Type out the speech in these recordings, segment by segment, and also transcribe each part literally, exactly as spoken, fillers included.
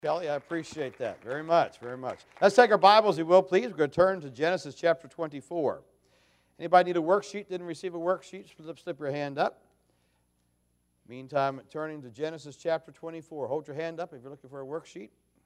Kelly, I appreciate that very much, very much. Let's take our Bibles, if you will, please. We're going to turn to Genesis chapter twenty-four. Anybody need a worksheet? Didn't receive a worksheet? Slip, slip your hand up. Meantime, turning to Genesis chapter twenty-four. Hold your hand up if you're looking for a worksheet.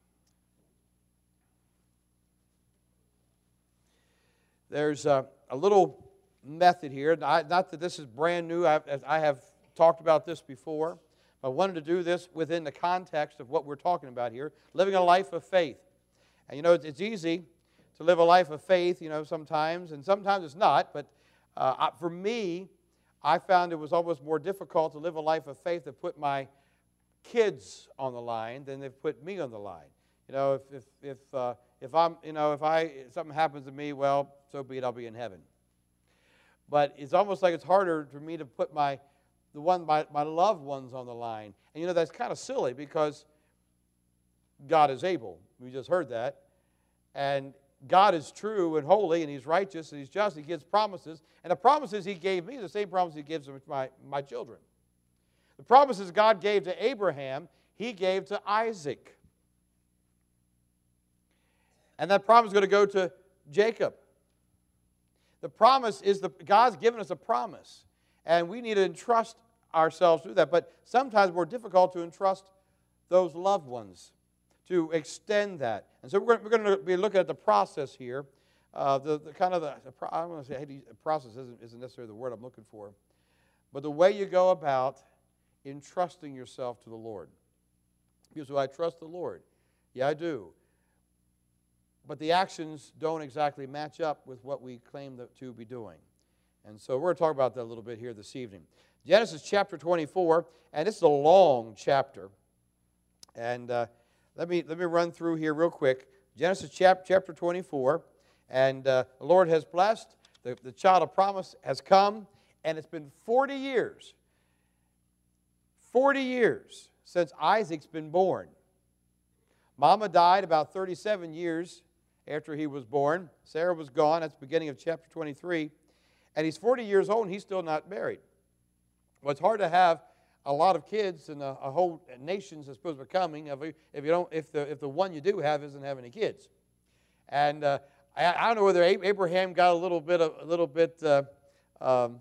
There's a, a little method here. I, not that this is brand new. I, I have talked about this before. I wanted to do this within the context of what we're talking about here, living a life of faith. And you know, it's, it's easy to live a life of faith, you know, sometimes, and sometimes it's not. But uh, for me, I found it was almost more difficult to live a life of faith to put my kids on the line than they've put me on the line. You know, if if if uh, if I'm, you know, if I if something happens to me, well, so be it. I'll be in heaven. But it's almost like it's harder for me to put my the one my, my loved ones on the line. And you know, that's kind of silly because God is able. We just heard that. And God is true and holy, and He's righteous, and He's just. He gives promises. And the promises He gave me are the same promises He gives to my, my children. The promises God gave to Abraham, He gave to Isaac. And that promise is going to go to Jacob. The promise is, the God's given us a promise. And we need to entrust ourselves to that. But sometimes it's more difficult to entrust those loved ones, to extend that. And so we're going to be looking at the process here. Uh, the, the kind of the, the I don't want to say hey, process isn't, isn't necessarily the word I'm looking for. But the way you go about entrusting yourself to the Lord. Because I trust the Lord. Yeah, I do. But the actions don't exactly match up with what we claim to be doing. And so we're going to talk about that a little bit here this evening. Genesis chapter twenty-four, and this is a long chapter. And uh, let me let me run through here real quick. Genesis chap, chapter twenty-four, and uh, the Lord has blessed. The, the child of promise has come, and it's been forty years. forty years since Isaac's been born. Mama died about thirty-seven years after he was born. Sarah was gone. That's the beginning of chapter twenty-three. And he's forty years old, and he's still not married. Well, it's hard to have a lot of kids and a, a whole nation's supposed to be coming if you, if you don't if the if the one you do have isn't having any kids. And uh, I, I don't know whether Abraham got a little bit of, a little bit uh, um,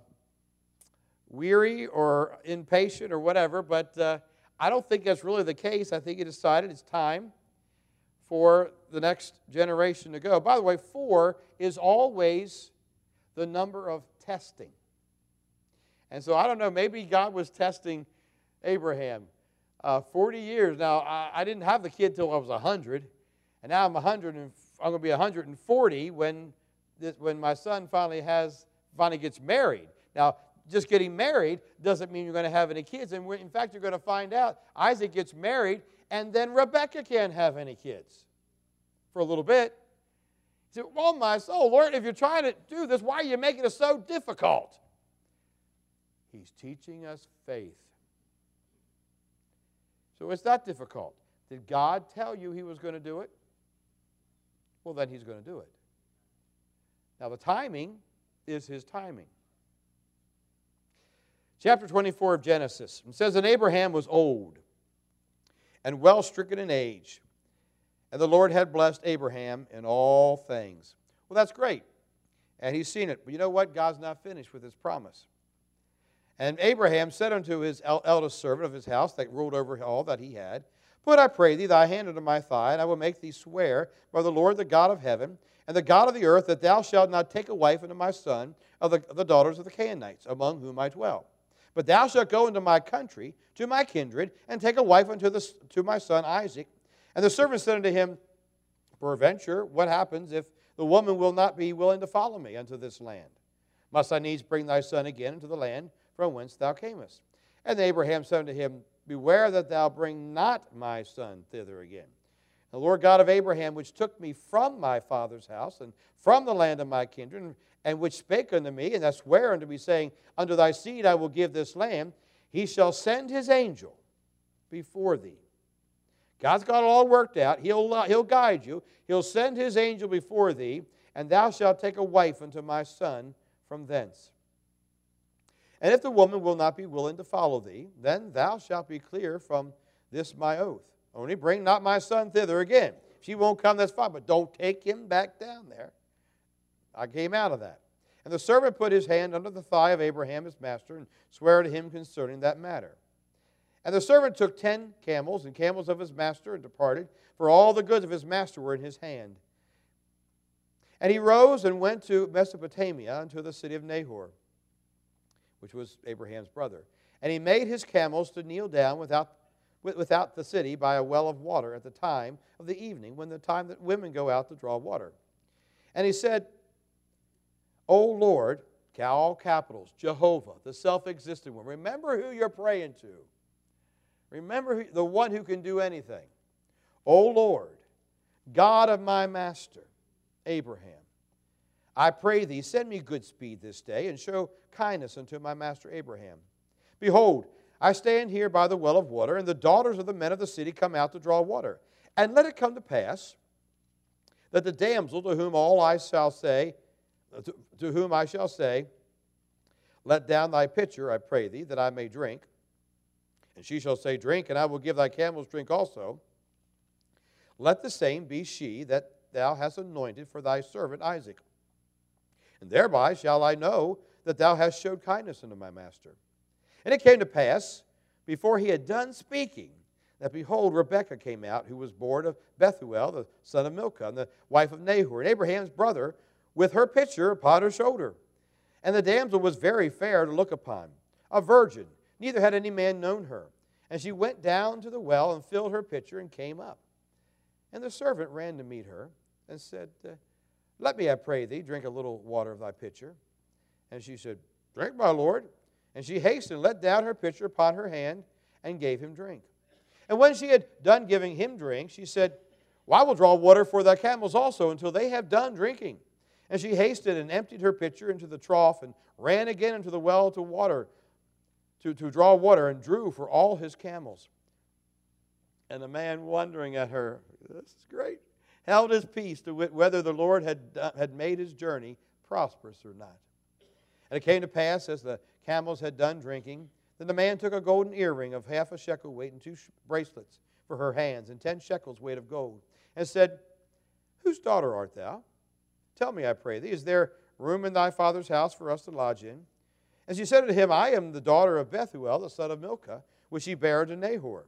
weary or impatient or whatever, but uh, I don't think that's really the case. I think he decided it's time for the next generation to go. By the way, four is always the number of testing. And so I don't know, maybe God was testing Abraham. Uh, forty years. Now, I, I didn't have the kid till I was one hundred, and now I'm one hundred and I'm going to be one hundred forty when this, when my son finally has finally gets married. Now, just getting married doesn't mean you're going to have any kids. And in fact, you're going to find out Isaac gets married, and then Rebekah can't have any kids for a little bit. He said, well, my soul, Lord, if you're trying to do this, why are you making it so difficult? He's teaching us faith. So it's not difficult. Did God tell you He was going to do it? Well, then He's going to do it. Now, the timing is His timing. Chapter twenty-four of Genesis. It says, and Abraham was old and well stricken in age, and the Lord had blessed Abraham in all things. Well, that's great. And he's seen it. But you know what? God's not finished with His promise. And Abraham said unto his eldest servant of his house that ruled over all that he had, put, I pray thee, thy hand under my thigh, and I will make thee swear by the Lord, the God of heaven, and the God of the earth, that thou shalt not take a wife unto my son of the, of the daughters of the Canaanites, among whom I dwell. But thou shalt go into my country, to my kindred, and take a wife unto the, to my son Isaac. And the servant said unto him, peradventure, what happens if the woman will not be willing to follow me unto this land? Must I needs bring thy son again into the land from whence thou camest? And Abraham said unto him, beware that thou bring not my son thither again. The Lord God of Abraham, which took me from my father's house, and from the land of my kindred, and which spake unto me, and that sware unto me, saying, unto thy seed I will give this land, He shall send His angel before thee. God's got it all worked out. He'll, he'll guide you. He'll send His angel before thee, and thou shalt take a wife unto my son from thence. And if the woman will not be willing to follow thee, then thou shalt be clear from this my oath. Only bring not my son thither again. If she won't come, that's fine, but don't take him back down there. I came out of that. And the servant put his hand under the thigh of Abraham his master and sware to him concerning that matter. And the servant took ten camels and camels of his master and departed, for all the goods of his master were in his hand. And he rose and went to Mesopotamia unto the city of Nahor, which was Abraham's brother. And he made his camels to kneel down without, without the city by a well of water at the time of the evening, when the time that women go out to draw water. And he said, O Lord, all capitals, Jehovah, the self-existent one. Remember who you're praying to. Remember who, the one who can do anything. O Lord, God of my master, Abraham, I pray thee, send me good speed this day, and show kindness unto my master Abraham. Behold, I stand here by the well of water, and the daughters of the men of the city come out to draw water. And let it come to pass that the damsel to whom all I shall say, to, to whom I shall say, let down thy pitcher, I pray thee, that I may drink. And she shall say, drink, and I will give thy camels drink also. Let the same be she that thou hast anointed for thy servant Isaac. And thereby shall I know that thou hast showed kindness unto my master. And it came to pass, before he had done speaking, that behold, Rebekah came out, who was born of Bethuel, the son of Milcah, and the wife of Nahor, and Abraham's brother, with her pitcher upon her shoulder. And the damsel was very fair to look upon, a virgin, neither had any man known her. And she went down to the well and filled her pitcher and came up. And the servant ran to meet her and said, let me, I pray thee, drink a little water of thy pitcher. And she said, drink, my lord. And she hastened, let down her pitcher upon her hand, and gave him drink. And when she had done giving him drink, she said, well, I will draw water for thy camels also, until they have done drinking. And she hasted and emptied her pitcher into the trough, and ran again into the well to water, to, to draw water, and drew for all his camels. And the man, wondering at her, this is great, held his peace to wit whether the Lord had, had made his journey prosperous or not. And it came to pass, as the camels had done drinking, that the man took a golden earring of half a shekel weight and two bracelets for her hands, and ten shekels weight of gold, and said, whose daughter art thou? Tell me, I pray thee, is there room in thy father's house for us to lodge in? And she said unto him, I am the daughter of Bethuel, the son of Milcah, which he bare to Nahor.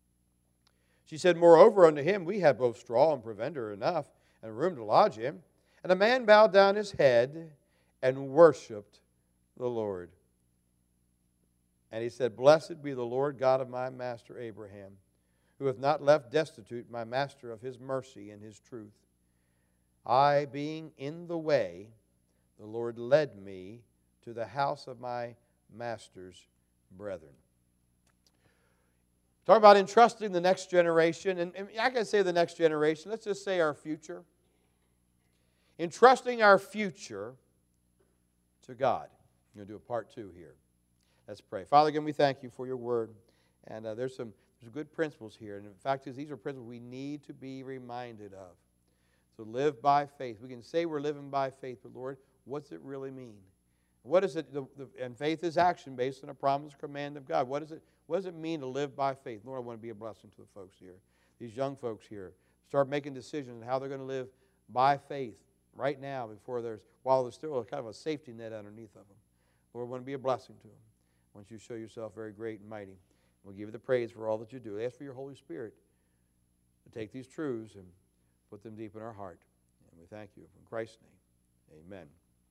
She said, moreover unto him, we have both straw and provender enough, and room to lodge him. And the man bowed down his head and worshipped the Lord. And he said, blessed be the Lord God of my master Abraham, who hath not left destitute my master of his mercy and his truth. I, being in the way, the Lord led me to the house of my master's brethren. Talk about entrusting the next generation. And, and I can say the next generation. Let's just say our future. Entrusting our future to God. I'm going to do a part two here. Let's pray. Father, again, we thank you for your word. And uh, there's some there's good principles here. And in fact, these are principles we need to be reminded of. So live by faith. We can say we're living by faith, but Lord, what's it really mean? What is it? The, the, and faith is action based on a promise, command of God. What is it? What does it mean to live by faith? Lord, I want to be a blessing to the folks here, these young folks here. Start making decisions on how they're going to live by faith right now, before there's while there's still a kind of a safety net underneath of them. Lord, I want to be a blessing to them. I want you to show yourself very great and mighty. We'll give you the praise for all that you do. Ask for your Holy Spirit to take these truths and put them deep in our heart. And we thank you. In Christ's name, amen.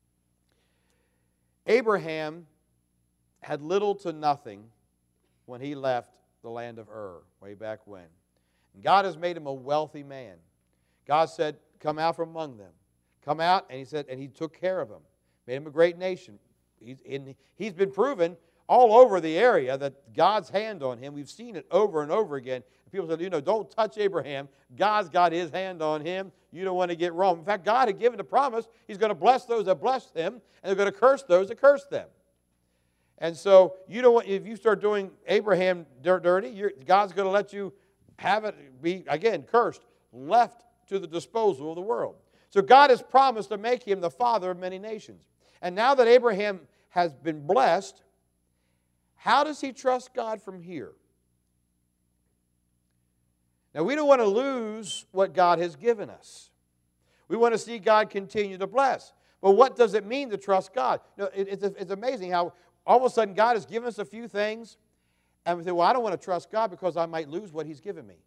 Abraham had little to nothing when he left the land of Ur way back when. And God has made him a wealthy man. God said, come out from among them. Come out, and he said, and he took care of him. Made him a great nation. He's, in, he's been proven all over the area that God's hand on him. We've seen it over and over again. People said, you know, don't touch Abraham. God's got his hand on him. You don't want to get wrong. In fact, God had given a promise. He's going to bless those that bless him, and they're going to curse those that curse them. And so, you don't want, if you start doing Abraham dirty, you're, God's going to let you have it be, again, cursed, left to the disposal of the world. So God has promised to make him the father of many nations. And now that Abraham has been blessed, how does he trust God from here? Now, we don't want to lose what God has given us. We want to see God continue to bless. But what does it mean to trust God? You know, it, it's, it's amazing how all of a sudden God has given us a few things, and we say, well, I don't want to trust God because I might lose what He's given me.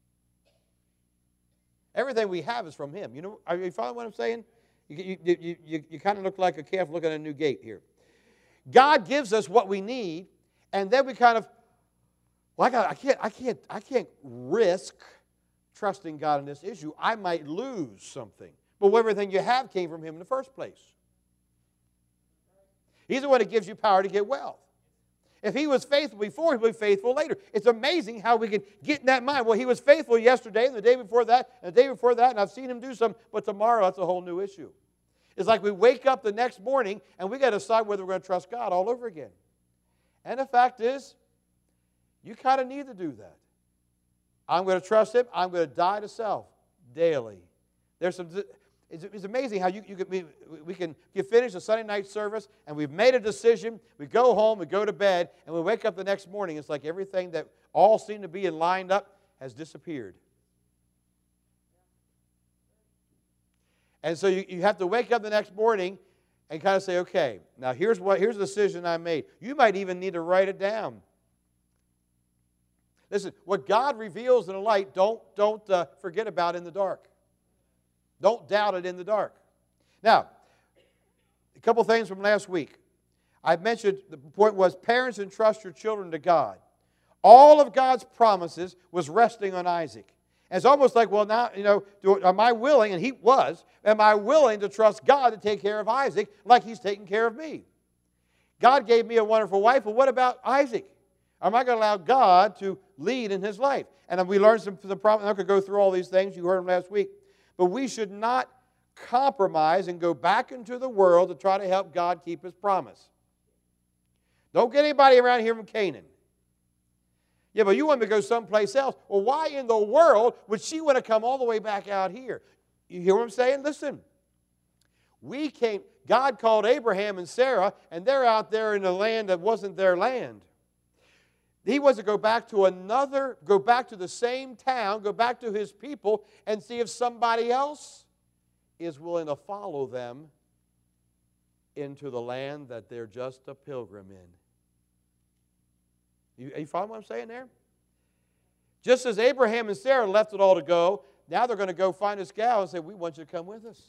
Everything we have is from Him. You know, are you following what I'm saying? You, you, you, you, you kind of look like a calf looking at a new gate here. God gives us what we need, and then we kind of, well, I, got, I, can't, I, can't, I can't risk trusting God in this issue. I might lose something. But everything you have came from Him in the first place. He's the one that gives you power to get wealth. If He was faithful before, He'll be faithful later. It's amazing how we can get in that mind. Well, He was faithful yesterday, and the day before that, and the day before that, and I've seen Him do something, but tomorrow that's a whole new issue. It's like we wake up the next morning, and we got to decide whether we're going to trust God all over again. And the fact is, you kind of need to do that. I'm going to trust Him. I'm going to die to self daily. There's some. It's, it's amazing how you, you can, we, we can you finish a Sunday night service, and we've made a decision. We go home, we go to bed, and we wake up the next morning. It's like everything that all seemed to be in lined up has disappeared. And so you, you have to wake up the next morning and kind of say, okay, now here's what here's the decision I made. You might even need to write it down. Listen, what God reveals in the light, don't, don't uh, forget about in the dark. Don't doubt it in the dark. Now, a couple things from last week. I mentioned the point was parents entrust your children to God. All of God's promises was resting on Isaac. And it's almost like, well, now, you know, do, am I willing, and he was, am I willing to trust God to take care of Isaac like He's taking care of me? God gave me a wonderful wife, but what about Isaac? Am I going to allow God to lead in his life? And we learned some the problem. I'm not going to go through all these things. You heard them last week. But we should not compromise and go back into the world to try to help God keep His promise. Don't get anybody around here from Canaan. Yeah, but you want me to go someplace else. Well, why in the world would she want to come all the way back out here? You hear what I'm saying? Listen. We came, God called Abraham and Sarah, and they're out there in a land that wasn't their land. He was to go back to another, go back to the same town, go back to his people, and see if somebody else is willing to follow them into the land that they're just a pilgrim in. You, are you following what I'm saying there? Just as Abraham and Sarah left it all to go, now they're going to go find this gal and say, we want you to come with us.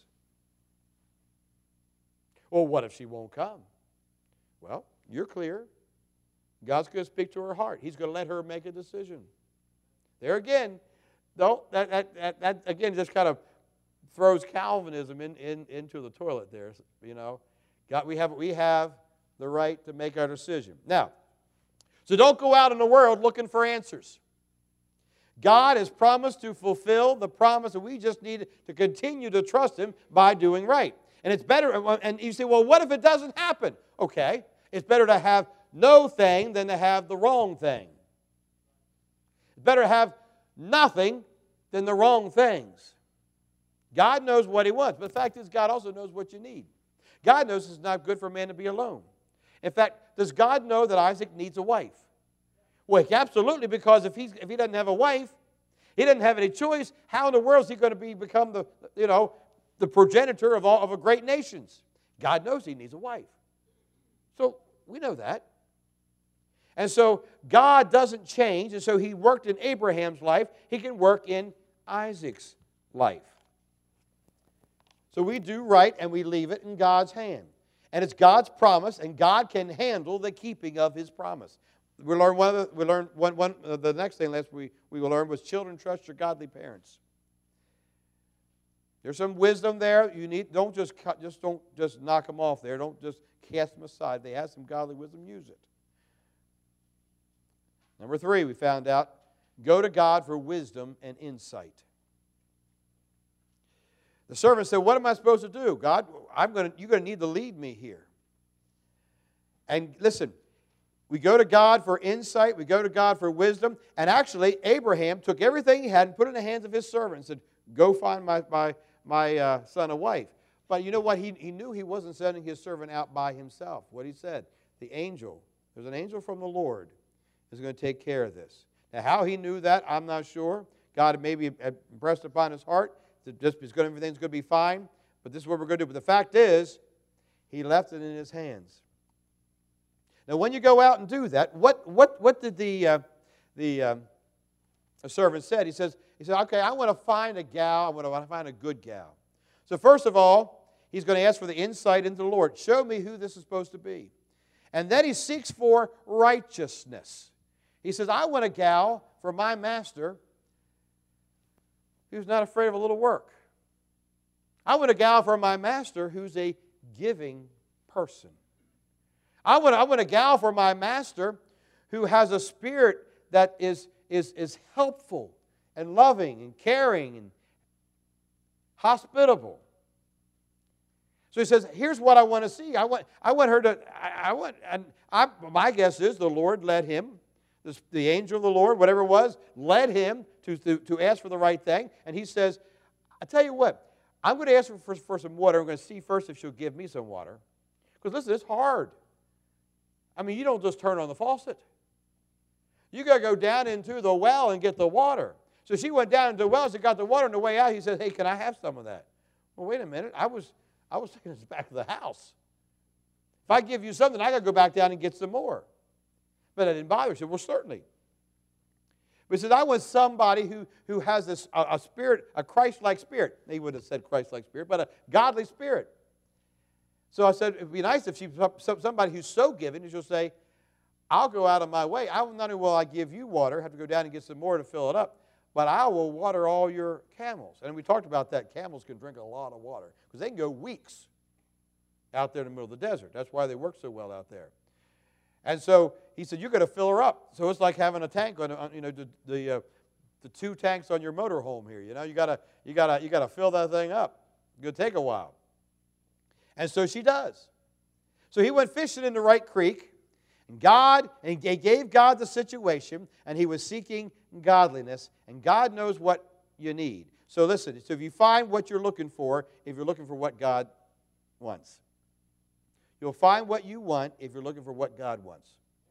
Well, what if she won't come? Well, you're clear. God's going to speak to her heart. He's going to let her make a decision. There again, no, that, that, that, that again just kind of throws Calvinism in, in, into the toilet there. You know, God, we have we have the right to make our decision. Now, so don't go out in the world looking for answers. God has promised to fulfill the promise, and we just need to continue to trust Him by doing right. And it's better, and you say, well, what if it doesn't happen? Okay, it's better to have no thing than to have the wrong thing. It's better to have nothing than the wrong things. God knows what He wants, but the fact is God also knows what you need. God knows it's not good for a man to be alone. In fact, does God know that Isaac needs a wife? Well, absolutely, because if, he's, if he doesn't have a wife, he doesn't have any choice. How in the world is he going to be, become the, you know, the progenitor of all of a great nations? God knows he needs a wife. So we know that. And so God doesn't change, and so He worked in Abraham's life. He can work in Isaac's life. So we do right, and we leave it in God's hand. And it's God's promise, and God can handle the keeping of His promise. We learned one of the, we learned one, one, uh, the next thing last we, we will learn was children trust your godly parents. There's some wisdom there. You need don't just cut, just don't just knock them off there. Don't just cast them aside. They have some godly wisdom. Use it. Number three, we found out, go to God for wisdom and insight. The servant said, what am I supposed to do? God, I'm going to, you're going to need to lead me here. And listen, we go to God for insight. We go to God for wisdom. And actually, Abraham took everything he had and put it in the hands of his servant and said, go find my, my, my uh, son a wife. But you know what? He, he knew he wasn't sending his servant out by himself. What he said, the angel, there's an angel from the Lord is going to take care of this. Now, how he knew that, I'm not sure. God had maybe impressed upon his heart that just it's gonna, everything's going to be fine, but this is what we're going to do. But the fact is, he left it in his hands. Now, when you go out and do that, what what what did the uh, the, um, the servant said? He says he said, okay, I want to find a gal. I want to find a good gal. So first of all, he's going to ask for the insight into the Lord. Show me who this is supposed to be. And then he seeks for righteousness. He says, I want a gal for my master who's not afraid of a little work. I want a gal for my master who's a giving person. I want, I want a gal for my master who has a spirit that is, is, is helpful and loving and caring and hospitable. So he says, here's what I want to see. I want, I want her to, I, I want, and I, my guess is the Lord led him, the, the angel of the Lord, whatever it was, led him to, to, to ask for the right thing. And he says, I tell you what, I'm going to ask her for, for some water. I'm going to see first if she'll give me some water. Because listen, it's hard. I mean, you don't just turn on the faucet. You got to go down into the well and get the water. So she went down into the well, she got the water on the way out. He said, hey, can I have some of that? Well, wait a minute. I was, I was thinking it's back of the house. If I give you something, I got to go back down and get some more. But I didn't bother. He said, well, certainly. But he said, I want somebody who, who has this, a, a spirit, a Christ-like spirit. He wouldn't have said Christ-like spirit, but a godly spirit. So I said, it would be nice if she's somebody who's so giving, and she'll say, I'll go out of my way. I will, not only will I give you water, have to go down and get some more to fill it up, but I will water all your camels. And we talked about that. Camels can drink a lot of water because they can go weeks out there in the middle of the desert. That's why they work so well out there. And so he said, you're going to fill her up. So it's like having a tank on, on you know, the the, uh, the two tanks on your motorhome here. You know, you gotta you gotta you gotta fill that thing up. It's going to take a while. And so she does. So he went fishing in the right creek, and God and he gave God the situation, and he was seeking godliness, and God knows what you need. So listen. So if you find what you're looking for, if you're looking for what God wants. You'll find what you want if you're looking for what God wants.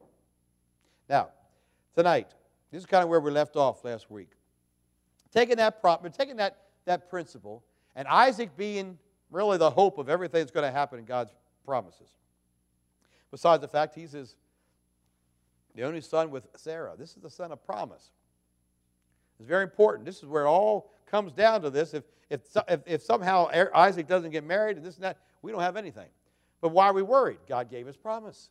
Now, tonight, this is kind of where we left off last week. Taking that prop, taking that, that principle, and Isaac being really the hope of everything that's going to happen in God's promises. Besides the fact he's his, the only son with Sarah. This is the son of promise. It's very important. This is where it all comes down to this. If, if, if, if somehow Isaac doesn't get married and this and that, we don't have anything. But why are we worried? God gave us promise.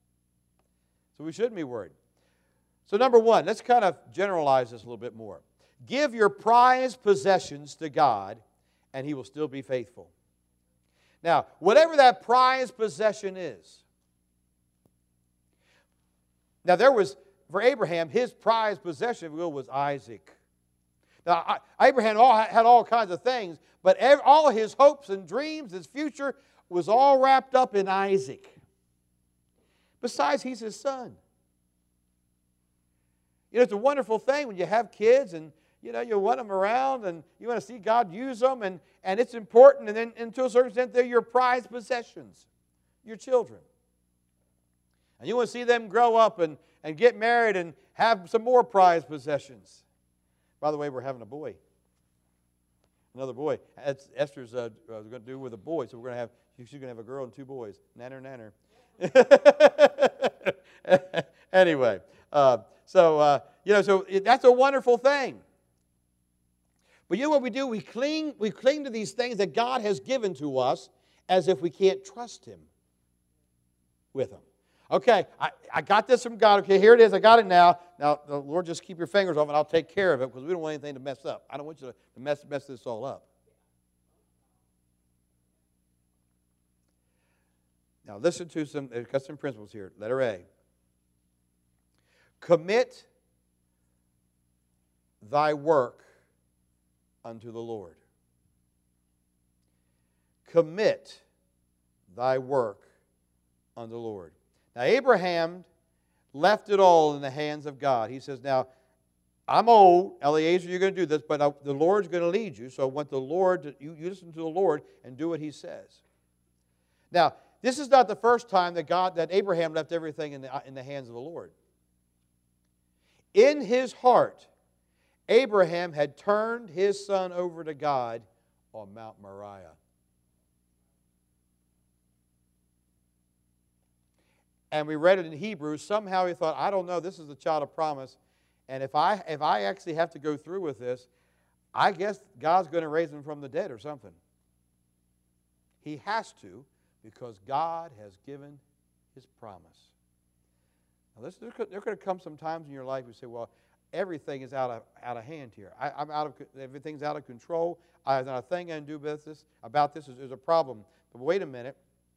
So we shouldn't be worried. So number one, let's kind of generalize this a little bit more. Give your prized possessions to God, and He will still be faithful. Now, whatever that prized possession is. Now, there was, for Abraham, his prized possession, if you will, was Isaac. Now, Abraham had all kinds of things, but all his hopes and dreams, his future, was all wrapped up in Isaac. Besides, he's his son. You know, it's a wonderful thing when you have kids and, you know, you want them around and you want to see God use them, and, and it's important, and then and to a certain extent, they're your prized possessions, your children. And you want to see them grow up and, and get married and have some more prized possessions. By the way, we're having a boy. Another boy. Esther's uh, going to do with a boy, so we're going to have, she's going to have a girl and two boys. Nanner, nanner. Anyway, uh, so, uh, you know, so it, that's a wonderful thing. But you know what we do? We cling, we cling to these things that God has given to us as if we can't trust Him with them. Okay, I, I got this from God. Okay, here it is. I got it now. Now, the Lord, just keep your fingers off and I'll take care of it because we don't want anything to mess up. I don't want you to mess, mess this all up. Now, listen to some, there's got some principles here. Letter A. Commit thy work unto the Lord. Commit thy work unto the Lord. Now, Abraham left it all in the hands of God. He says, now, I'm old. Eliezer, you're going to do this, but I, the Lord's going to lead you. So I want the Lord, to, you, you listen to the Lord and do what He says. Now, this is not the first time that God, that Abraham left everything in the, in the hands of the Lord. In his heart, Abraham had turned his son over to God on Mount Moriah. And we read it in Hebrews. Somehow he thought, I don't know, this is the child of promise. And if I, if I actually have to go through with this, I guess God's going to raise him from the dead or something. He has to, because God has given His promise. Now, listen, there could, there could come some times in your life you say, well, everything is out of, out of hand here. I, I'm out of, everything's out of control. I have not a thing I can do about this. About this. There's a problem. But wait a minute.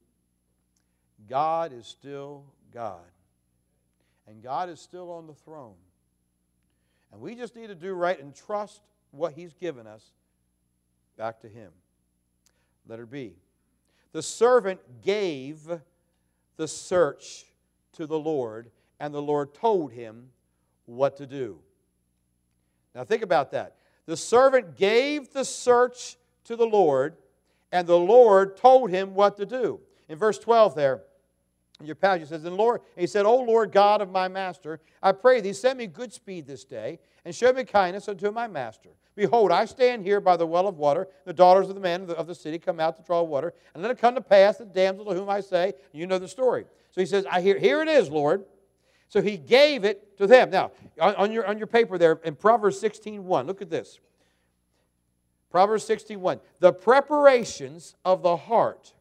God is still God. And God is still on the throne. And we just need to do right and trust what He's given us back to Him. Letter B. The servant gave the search to the Lord, and the Lord told him what to do. Now think about that. The servant gave the search to the Lord, and the Lord told him what to do. In verse twelve there, in your passage, it says, and Lord, and he said, O Lord God of my master, I pray thee, send me good speed this day, and show me kindness unto my master. Behold, I stand here by the well of water. The daughters of the men of the, of the city come out to draw water. And let it come to pass, the damsel to whom I say, you know the story. So he says, I hear, here it is, Lord. So he gave it to them. Now, on, on, your, on your paper there, in Proverbs sixteen one, look at this. Proverbs sixteen one. The preparations of the heart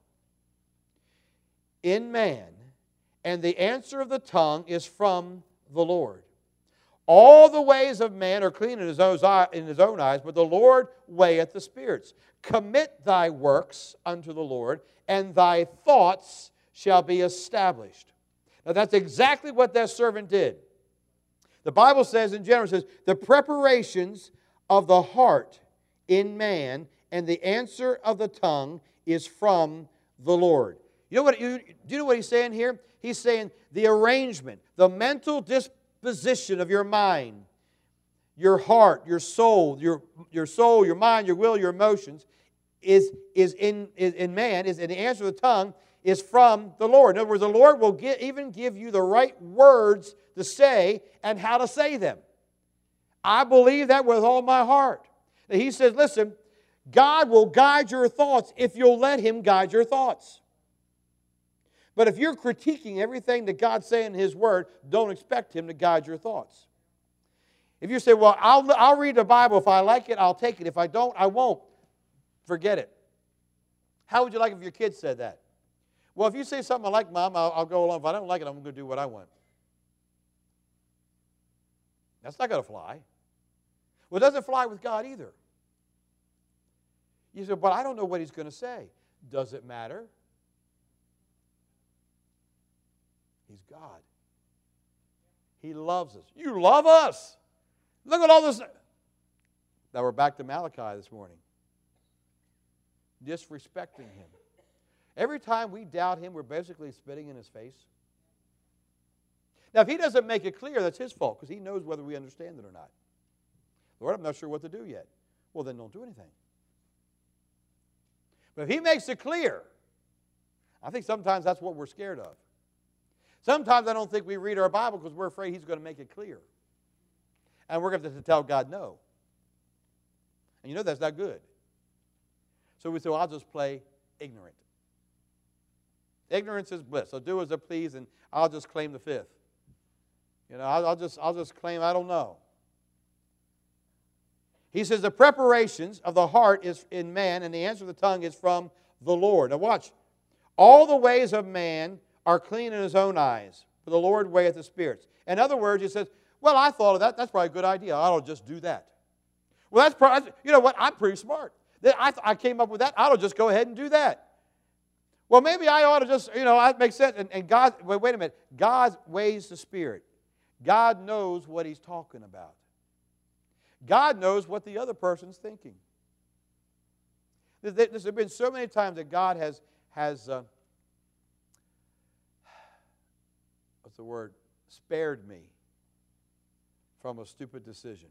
in man, and the answer of the tongue is from the Lord. All the ways of man are clean in his own in his own eyes, but the Lord weigheth the spirits. Commit thy works unto the Lord, and thy thoughts shall be established. Now that's exactly what that servant did. The Bible says in general, it says, the preparations of the heart in man, and the answer of the tongue is from the Lord. You know what? You, do you know what he's saying here? He's saying the arrangement, the mental disposition of your mind, your heart, your soul, your, your soul, your mind, your will, your emotions, is, is, in, is in man, is in the answer of the tongue, is from the Lord. In other words, the Lord will get, even give you the right words to say and how to say them. I believe that with all my heart. And he says, listen, God will guide your thoughts if you'll let Him guide your thoughts. But if you're critiquing everything that God's saying in His Word, don't expect Him to guide your thoughts. If you say, well, I'll, I'll read the Bible. If I like it, I'll take it. If I don't, I won't. Forget it. How would you like if your kids said that? Well, if you say something I like, Mom, I'll, I'll go along. If I don't like it, I'm going to do what I want. That's not going to fly. Well, it doesn't fly with God either. You say, but I don't know what He's going to say. Does it matter? He's God. He loves us. You love us. Look at all this. Now we're back to Malachi this morning. Disrespecting Him. Every time we doubt Him, we're basically spitting in His face. Now, if He doesn't make it clear, that's His fault, because He knows whether we understand it or not. Lord, I'm not sure what to do yet. Well, then don't do anything. But if He makes it clear, I think sometimes that's what we're scared of. Sometimes I don't think we read our Bible because we're afraid He's going to make it clear. And we're going to have to tell God no. And you know that's not good. So we say, well, I'll just play ignorant. Ignorance is bliss. So do as I please, and I'll just claim the fifth. You know, I'll, I'll just I'll just claim I don't know. He says the preparations of the heart is in man, and the answer of the tongue is from the Lord. Now watch. All the ways of man are clean in his own eyes, but the Lord weigheth the spirits. In other words, he says, well, I thought of that. That's probably a good idea. I'll just do that. Well, that's probably, you know what? I'm pretty smart. I, I came up with that. I'll just go ahead and do that. Well, maybe I ought to just, you know, that makes sense. And, and God, wait, wait a minute. God weighs the Spirit. God knows what He's talking about. God knows what the other person's thinking. There, there's been so many times that God has, has uh, what's the word, spared me from a stupid decision.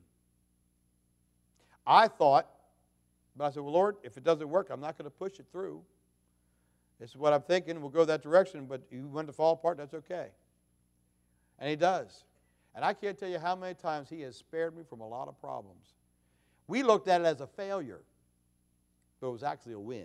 I thought, but I said, well, Lord, if it doesn't work, I'm not going to push it through. This is what I'm thinking. We'll go that direction, but you want to fall apart, that's okay. And He does. And I can't tell you how many times he has spared me from a lot of problems. We looked at it as a failure, but it was actually a win.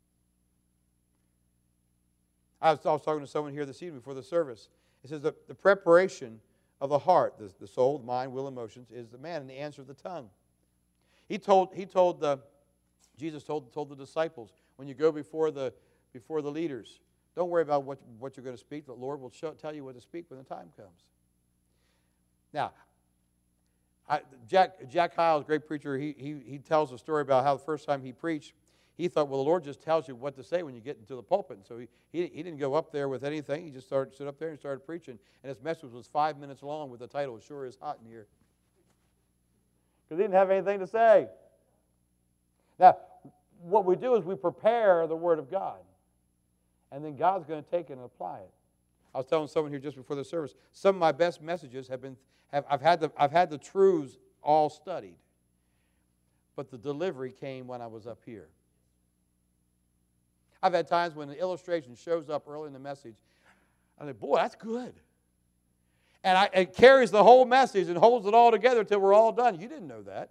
I was, I was talking to someone here this evening before the service. It says that the preparation of the heart, the, the soul, the mind, will, emotions, is the man, and the answer of the tongue. He told, he told the, Jesus told, told the disciples, when you go before the, before the leaders, don't worry about what, what you're going to speak. The Lord will show, tell you what to speak when the time comes. Now, I, Jack, Jack Hyles, great preacher, he, he, he tells a story about how the first time he preached, he thought, well, the Lord just tells you what to say when you get into the pulpit. And so he, he, he didn't go up there with anything. He just started stood up there and started preaching. And his message was five minutes long with the title, Sure Is Hot in Here. Because he didn't have anything to say. Now, what we do is we prepare the Word of God. And then God's going to take it and apply it. I was telling someone here just before the service, some of my best messages have been, have, I've, had the, I've had the truths all studied. But the delivery came when I was up here. I've had times when the illustration shows up early in the message, I'm like, boy, that's good. And I, it carries the whole message and holds it all together until we're all done. You didn't know that.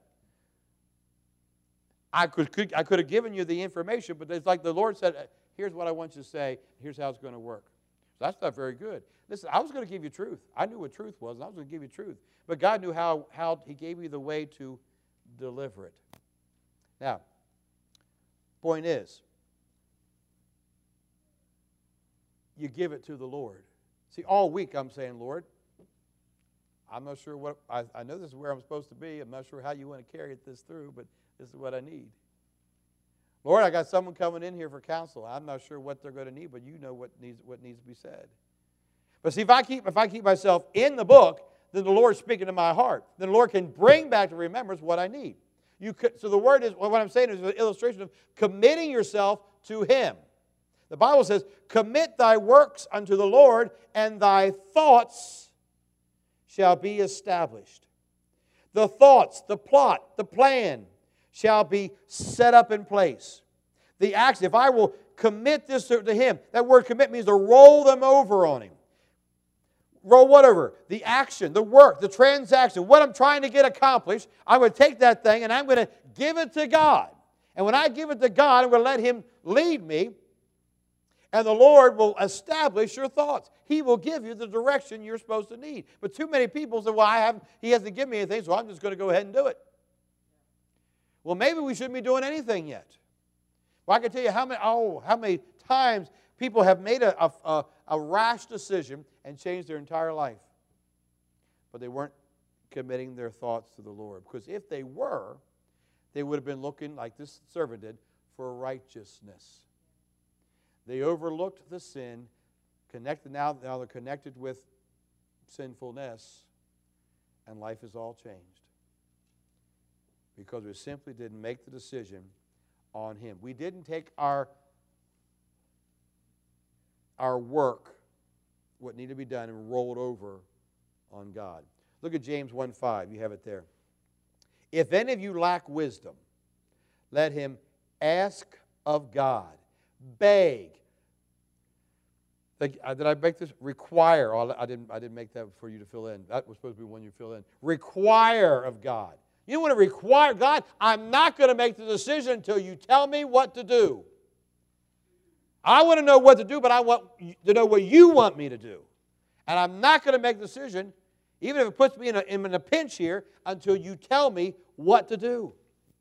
I could, could, I could have given you the information, but it's like the Lord said, here's what I want you to say, here's how it's going to work. So that's not very good. Listen, I was going to give you truth. I knew what truth was, and I was going to give you truth. But God knew how, how He gave you the way to deliver it. Now, point is, you give it to the Lord. See, all week I'm saying, Lord, I'm not sure what, I, I know this is where I'm supposed to be. I'm not sure how you want to carry this through, but this is what I need. Lord, I got someone coming in here for counsel. I'm not sure what they're going to need, but you know what needs, what needs to be said. But see, if I keep, if I keep myself in the book, then the Lord's speaking to my heart. Then the Lord can bring back to remembrance what I need. You could, so the word is, what I'm saying is an illustration of committing yourself to Him. The Bible says, commit thy works unto the Lord, and thy thoughts shall be established. The thoughts, the plot, the plan shall be set up in place. The action, if I will commit this to, to Him, that word commit means to roll them over on Him. Roll whatever. The action, the work, the transaction, what I'm trying to get accomplished, I'm going to take that thing and I'm going to give it to God. And when I give it to God, I'm going to let Him lead me. And the Lord will establish your thoughts. He will give you the direction you're supposed to need. But too many people say, well, I haven't, He hasn't given me anything, so I'm just going to go ahead and do it. Well, maybe we shouldn't be doing anything yet. Well, I can tell you how many, oh, how many times people have made a, a, a rash decision and changed their entire life. But they weren't committing their thoughts to the Lord. Because if they were, they would have been looking, like this servant did, for righteousness. They overlooked the sin, connected now, now they're connected with sinfulness, and life is all changed. Because we simply didn't make the decision on Him. We didn't take our, our work, what needed to be done, and roll it over on God. Look at James one five. You have it there. If any of you lack wisdom, let him ask of God. Beg. Did I make this? Require. I didn't, I didn't make that for you to fill in. That was supposed to be one you fill in. Require of God. You want to require God? I'm not going to make the decision until you tell me what to do. I want to know what to do, but I want to know what you want me to do. And I'm not going to make the decision, even if it puts me in a, in a pinch here, until you tell me what to do.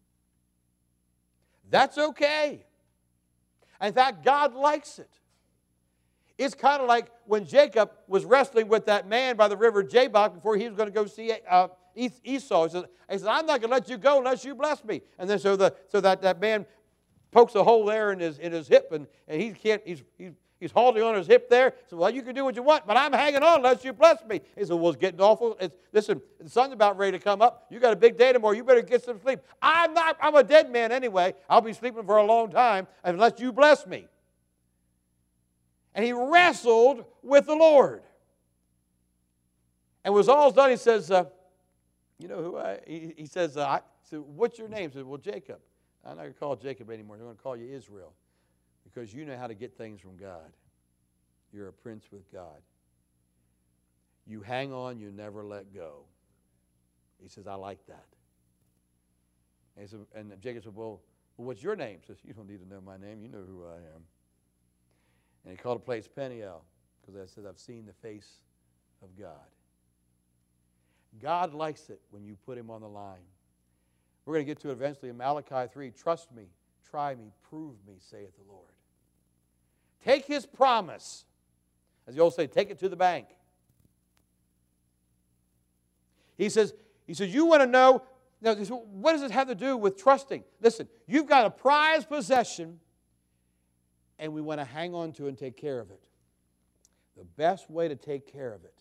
That's okay. In fact, God likes it. It's kind of like when Jacob was wrestling with that man by the river Jabbok before he was going to go see uh, Esau. He said, he said, I'm not going to let you go unless you bless me. And then so, the, so that, that man pokes a hole there in his, in his hip, and, and he can't, he's, he's, he's halting on his hip there. So, well, you can do what you want, but I'm hanging on unless you bless me. He said, well, it's getting awful. It's, listen, the sun's about ready to come up. You got a big day tomorrow. You better get some sleep. I'm not, I'm a dead man anyway. I'll be sleeping for a long time unless you bless me. And he wrestled with the Lord. And when it was all done, he says, uh, you know who I, he, he says, uh, I, so what's your name? He said, well, Jacob. I'm not going to call Jacob anymore. I'm going to call you Israel because you know how to get things from God. You're a prince with God. You hang on, you never let go. He says, I like that. And, he said, and Jacob said, well, well, what's your name? He says, you don't need to know my name. You know who I am. And he called the place Peniel, because I said, I've seen the face of God. God likes it when you put him on the line. We're going to get to it eventually in Malachi three. Trust me, try me, prove me, saith the Lord. Take his promise. As the old say, take it to the bank. He says, he says, you want to know, now, what does it have to do with trusting? Listen, you've got a prized possession, and we want to hang on to it and take care of it. The best way to take care of it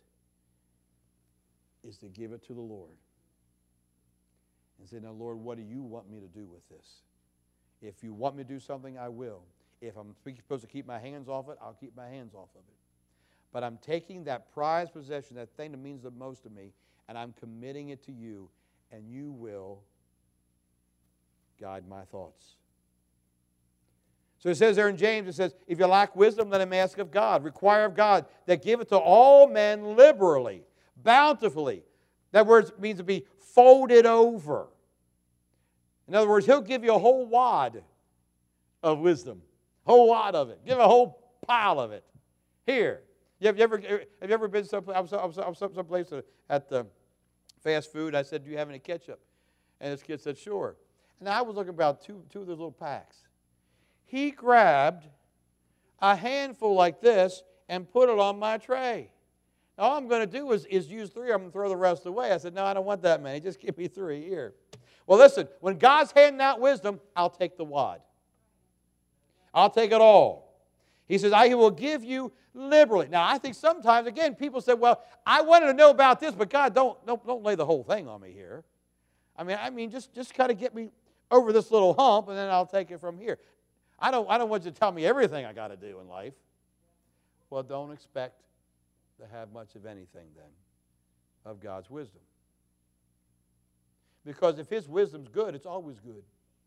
is to give it to the Lord. And say, now, Lord, what do you want me to do with this? If you want me to do something, I will. If I'm supposed to keep my hands off it, I'll keep my hands off of it. But I'm taking that prized possession, that thing that means the most to me, and I'm committing it to you, and you will guide my thoughts. So it says there in James, it says, if you lack wisdom, let him ask of God. Require of God that giveth to all men liberally, bountifully. That word means to be folded over. In other words, he'll give you a whole wad of wisdom. Whole wad of it. Give a whole pile of it. Here. Have you ever, have you ever been someplace? I was, I was, I was someplace at the fast food. I said, do you have any ketchup? And this kid said, sure. And I was looking about two, two of those little packs. He grabbed a handful like this and put it on my tray. All I'm going to do is, is use three of them and throw the rest away. I said, no, I don't want that many. Just give me three here. Well, listen, when God's handing out wisdom, I'll take the wad. I'll take it all. He says, I will give you liberally. Now, I think sometimes, again, people say, well, I wanted to know about this, but God, don't, don't, don't lay the whole thing on me here. I mean, I mean, just, just kind of get me over this little hump, and then I'll take it from here. I don't, I don't want you to tell me everything I got to do in life. Well, don't expect to have much of anything then of God's wisdom. Because if his wisdom's good, it's always good.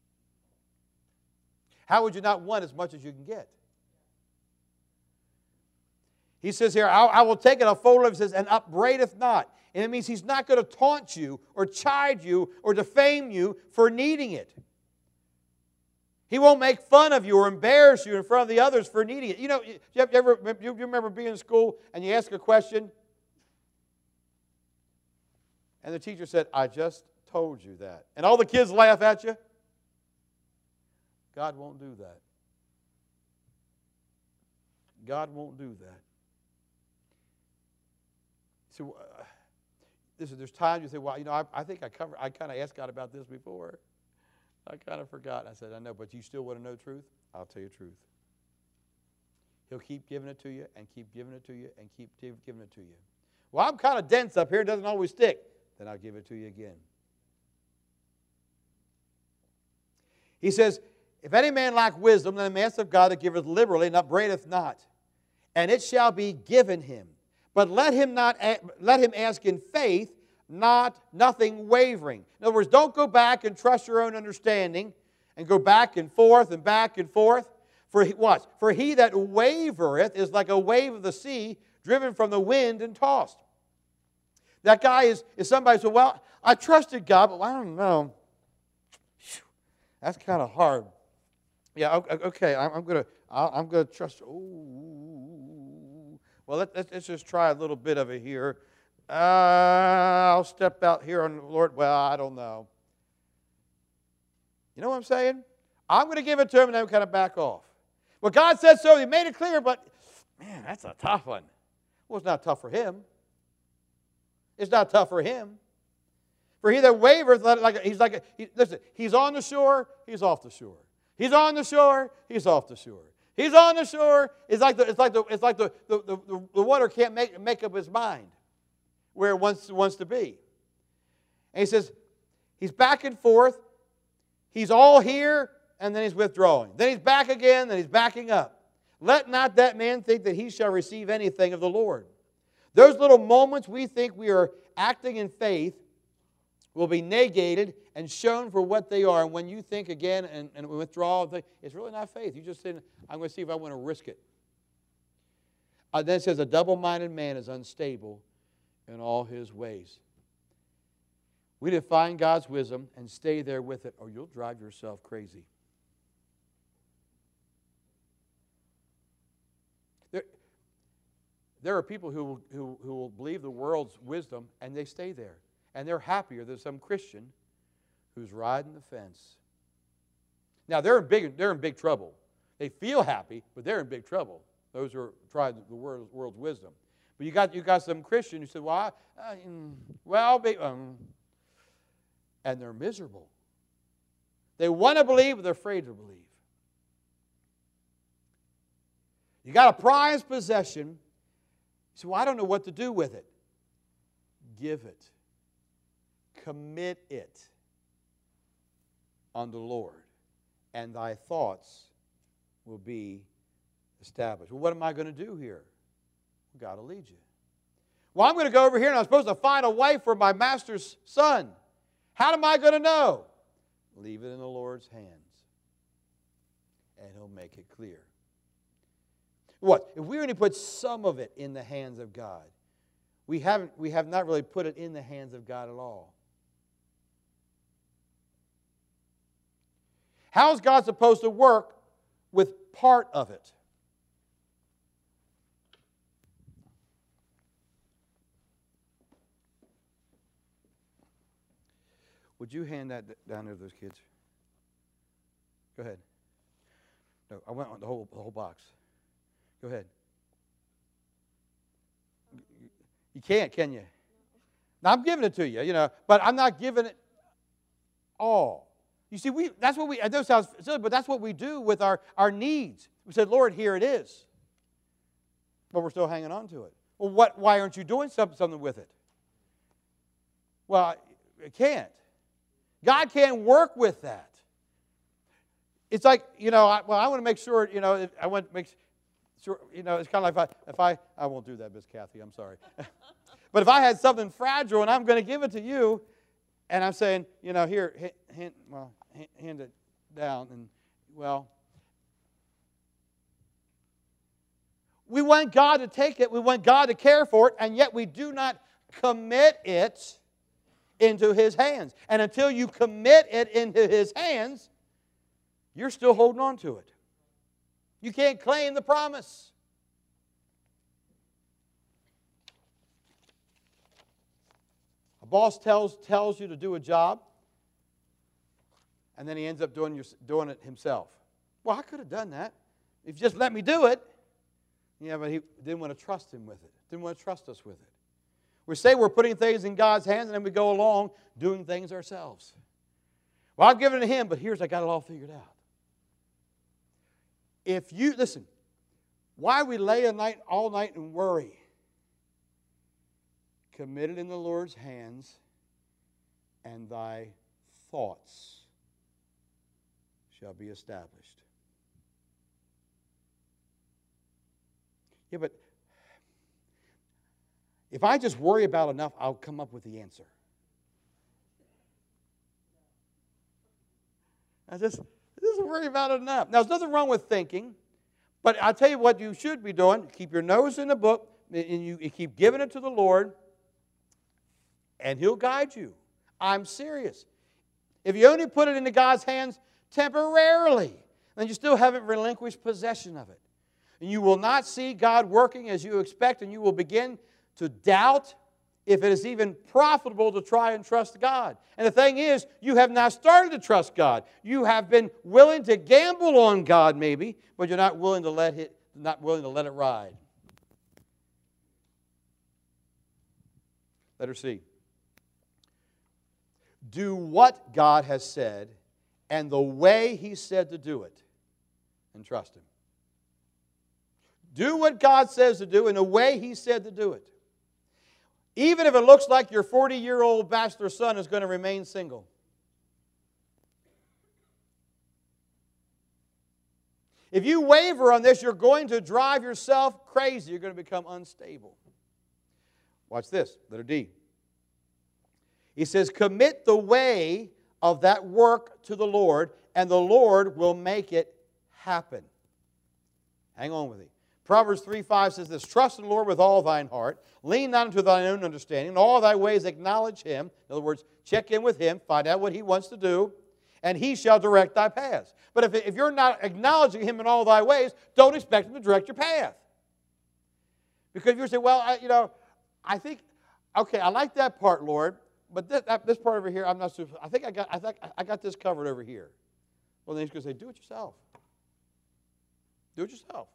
How would you not want as much as you can get? He says here, I, I will take it, I'll fold it, he says, and upbraideth not. And it means he's not going to taunt you or chide you or defame you for needing it. He won't make fun of you or embarrass you in front of the others for needing it. You know, you, you ever you remember being in school and you ask a question, and the teacher said, I just told you that. And all the kids laugh at you? God won't do that. God won't do that. So, uh, listen, there's times you say, well, you know, I, I think I covered, I kind of asked God about this before. I kind of forgot. I said, I know, but you still want to know truth? I'll tell you truth. He'll keep giving it to you and keep giving it to you and keep giving it to you. Well, I'm kind of dense up here. It doesn't always stick. Then I'll give it to you again. He says, if any man lack wisdom, then the man of God that giveth liberally and upbraideth not, and it shall be given him. But let him not let him ask in faith, not nothing wavering. In other words, don't go back and trust your own understanding and go back and forth and back and forth. For he, what? For he that wavereth is like a wave of the sea, driven from the wind and tossed. That guy is, is somebody who said, well, I trusted God, but I don't know. That's kind of hard. Yeah, okay, I'm going to I'm going to trust. Ooh. Well, let, let's, let's just try a little bit of it here. Uh, I'll step out here on the Lord. Well, I don't know. You know what I'm saying? I'm going to give it to him and then kind of back off. Well, God said so. He made it clear, but man, that's a tough one. Well, it's not tough for him. It's not tough for him. For he that wavereth, like he's like a, he, listen, he's on the shore, he's off the shore. He's on the shore, he's off the shore. He's on the shore. It's like the, it's like the, it's like the, the, the, the water can't make, make up his mind where it wants, wants to be. And he says, he's back and forth. He's all here, and then he's withdrawing. Then he's back again, then he's backing up. Let not that man think that he shall receive anything of the Lord. Those little moments we think we are acting in faith will be negated and shown for what they are. And when you think again and, and withdraw, it's really not faith. You just say, I'm going to see if I want to risk it. Uh, then it says, a double-minded man is unstable in all His ways. We define God's wisdom and stay there with it, or you'll drive yourself crazy. There, there are people who, who, who will believe the world's wisdom and they stay there. And they're happier than some Christian who's riding the fence. Now, they're in big, they're in big trouble. They feel happy, but they're in big trouble. Those who are trying the world's, world's wisdom. But you got, you got some Christian who said, well, I, I, well, be, um, and they're miserable. They want to believe, but they're afraid to believe. You got a prized possession. You say, well, I don't know what to do with it. Give it. Commit it unto the Lord, and thy thoughts will be established. Well, what am I going to do here? God will lead you. Well, I'm going to go over here and I'm supposed to find a wife for my master's son. How am I going to know? Leave it in the Lord's hands, and He'll make it clear. What? If we only put some of it in the hands of God, we haven't, we have not really put it in the hands of God at all. How is God supposed to work with part of it? Would you hand that down to those kids? Go ahead. No, I went on the whole, the whole box. Go ahead. You can't, can you? Now, I'm giving it to you, you know, but I'm not giving it all. You see, we that's what we, I know it sounds silly, but that's what we do with our, our needs. We said, Lord, here it is. But we're still hanging on to it. Well, what, why aren't you doing something, something with it? Well, it can't. God can't work with that. It's like, you know, I, well, I want to make sure, you know, I want to make sure, you know, it's kind of like if I, if I, I won't do that, Miss Kathy, I'm sorry. But if I had something fragile and I'm going to give it to you, and I'm saying, you know, here, hand, well, hand it down, and, well, we want God to take it, we want God to care for it, and yet we do not commit it into His hands. And until you commit it into His hands, you're still holding on to it. You can't claim the promise. A boss tells, tells you to do a job, and then he ends up doing, your, doing it himself. Well, I could have done that if you just let me do it. Yeah, but he didn't want to trust him with it. Didn't want to trust us with it. We say we're putting things in God's hands, and then we go along doing things ourselves. Well, I've given it to Him, but here's I got it all figured out. If you, listen, why we lay a night all night and worry? Commit it in the Lord's hands, and thy thoughts shall be established. Yeah, but if I just worry about enough, I'll come up with the answer. I just, just worry about it enough. Now, there's nothing wrong with thinking, but I'll tell you what you should be doing. Keep your nose in the book, and you, you keep giving it to the Lord, and He'll guide you. I'm serious. If you only put it into God's hands temporarily, then you still haven't relinquished possession of it. And you will not see God working as you expect, and you will begin to doubt if it is even profitable to try and trust God. And the thing is, you have not started to trust God. You have been willing to gamble on God maybe, but you're not willing to let it, not willing to let it ride. Letter C. Do what God has said and the way He said to do it, and trust Him. Do what God says to do in the way He said to do it. Even if it looks like your forty-year-old bachelor son is going to remain single. If you waver on this, you're going to drive yourself crazy. You're going to become unstable. Watch this, letter D. He says, commit the way of that work to the Lord, and the Lord will make it happen. Hang on with me. Proverbs three five says this, trust in the Lord with all thine heart, lean not unto thine own understanding, in all thy ways acknowledge Him. In other words, check in with Him, find out what He wants to do, and He shall direct thy paths. But if, if you're not acknowledging Him in all thy ways, don't expect Him to direct your path. Because if you say, well, I, you know, I think, okay, I like that part, Lord, but this, that, this part over here, I'm not super, I think I got, I think I got this covered over here. Well, then He's going to say, do it yourself. Do it yourself.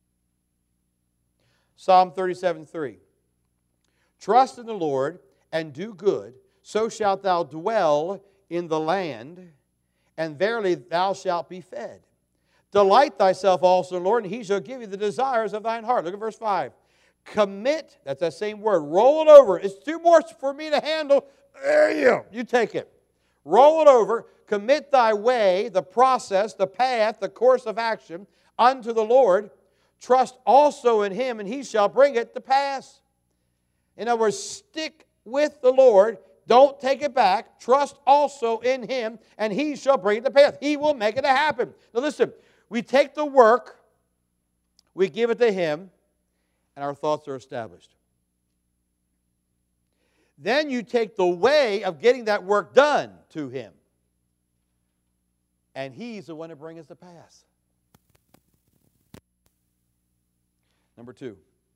Psalm thirty-seven three. Trust in the Lord and do good, so shalt thou dwell in the land, and verily thou shalt be fed. Delight thyself also in the Lord, and He shall give you the desires of thine heart. Look at verse five. Commit, that's that same word, roll it over. It's too much for me to handle. There you go. You take it. Roll it over. Commit thy way, the process, the path, the course of action unto the Lord. Trust also in Him, and He shall bring it to pass. In other words, stick with the Lord. Don't take it back. Trust also in Him, and He shall bring it to pass. He will make it happen. Now listen, we take the work, we give it to Him, and our thoughts are established. Then you take the way of getting that work done to Him, and He's the one to bring us to pass. Number two,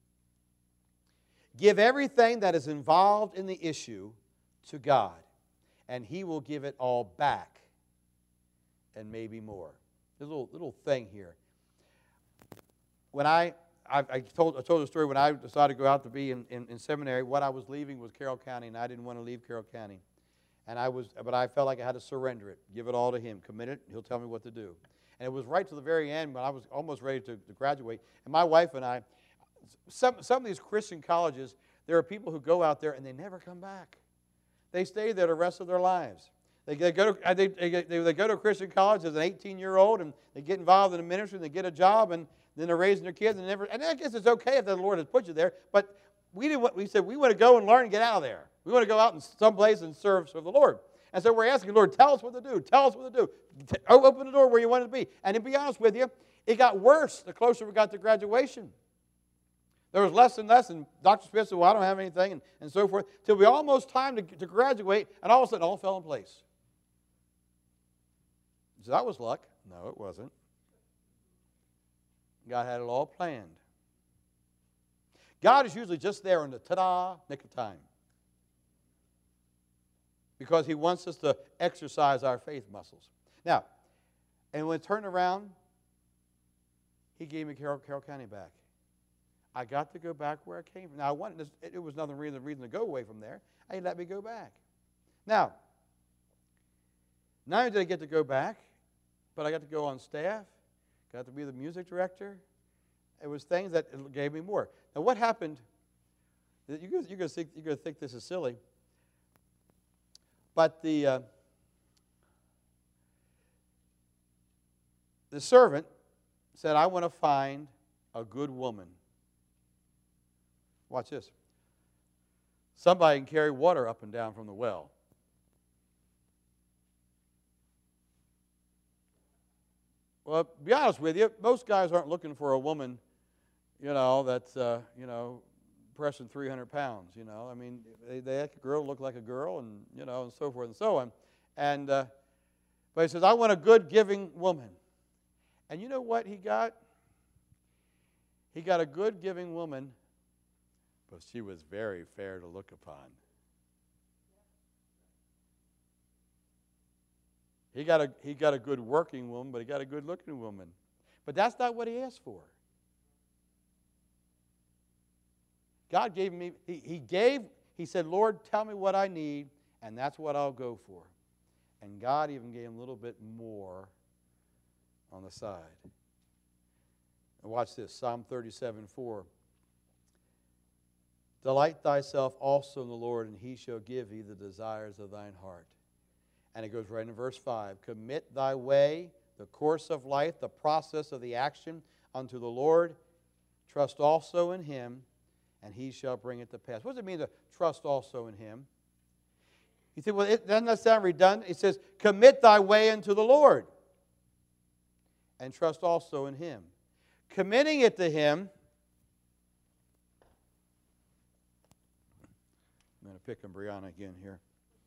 give everything that is involved in the issue to God, and He will give it all back and maybe more. There's a little, little thing here. When I, I, I, told, I told a story when I decided to go out to be in, in, in seminary, what I was leaving was Carroll County, and I didn't want to leave Carroll County. And I was, but I felt like I had to surrender it, give it all to Him, commit it, He'll tell me what to do. And it was right to the very end when I was almost ready to, to graduate. And my wife and I, some, some of these Christian colleges, there are people who go out there and they never come back. They stay there the rest of their lives. They, they, go, to, they, they, they go to a Christian college as an eighteen-year-old and they get involved in the ministry and they get a job and then they're raising their kids and never. And I guess it's okay if the Lord has put you there, but we didn't. We said we want to go and learn and get out of there. We want to go out in some place and serve, serve the Lord. And so we're asking, Lord, tell us what to do. Tell us what to do. Open the door where you want it to be. And to be honest with you, it got worse the closer we got to graduation. There was less and less, and Doctor Smith said, well, I don't have anything, and, and so forth, till we almost time to, to graduate, and all of a sudden, it all fell in place. So that was luck. No, it wasn't. God had it all planned. God is usually just there in the ta-da nick of time, because He wants us to exercise our faith muscles. Now, and when it turned around, He gave me Carroll, Carroll County back. I got to go back where I came from. Now, I wanted, it was nothing reason, reason to go away from there. He let me go back. Now, not only did I get to go back, but I got to go on staff, got to be the music director. It was things that gave me more. Now, what happened, you're going to think, you're going to think this is silly, but the, uh, the servant said, I want to find a good woman. Watch this. Somebody can carry water up and down from the well. Well, to be honest with you, most guys aren't looking for a woman, you know, that's, uh, you know, pressing three hundred pounds, you know. I mean, they, they make a girl look like a girl and, you know, and so forth and so on. And, uh, but he says, I want a good, giving woman. And you know what he got? He got a good, giving woman, but she was very fair to look upon. He got a, he got a good working woman, but he got a good looking woman. But that's not what he asked for. God gave me, he, he gave, he said, Lord, tell me what I need, and that's what I'll go for. And God even gave him a little bit more on the side. And watch this, Psalm thirty-seven four. Delight thyself also in the Lord, and He shall give thee the desires of thine heart. And it goes right in verse five. Commit thy way, the course of life, the process of the action unto the Lord. Trust also in Him, and He shall bring it to pass. What does it mean to trust also in Him? You think, well, it, doesn't that sound redundant? It says, commit thy way unto the Lord, and trust also in Him. Committing it to Him picking Brianna again here.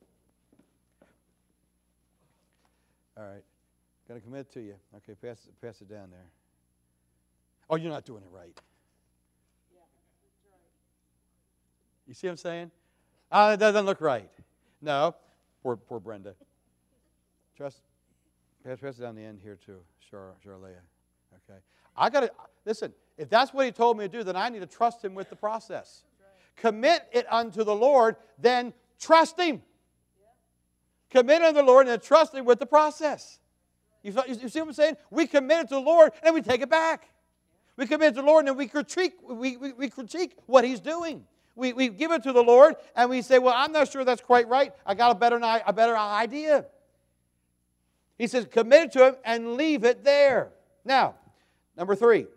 All right. Going to commit to you. Okay, pass it, pass it down there. Oh, you're not doing it right. Yeah, that's right. You see what I'm saying? Oh, it doesn't look right. No. Poor, poor Brenda. Trust. Pass, pass it down the end here too, Char, Charlea. Okay. I got to, listen, if that's what he told me to do, then I need to trust him with the process. Commit it unto the Lord, then trust him. Commit unto the Lord and then trust him with the process. You, you see what I'm saying? We commit it to the Lord and we take it back. We commit it to the Lord and then we critique, we, we, we critique what he's doing. We, we give it to the Lord and we say, well, I'm not sure that's quite right. I got a better, a better idea. He says, commit it to him and leave it there. Now, number three,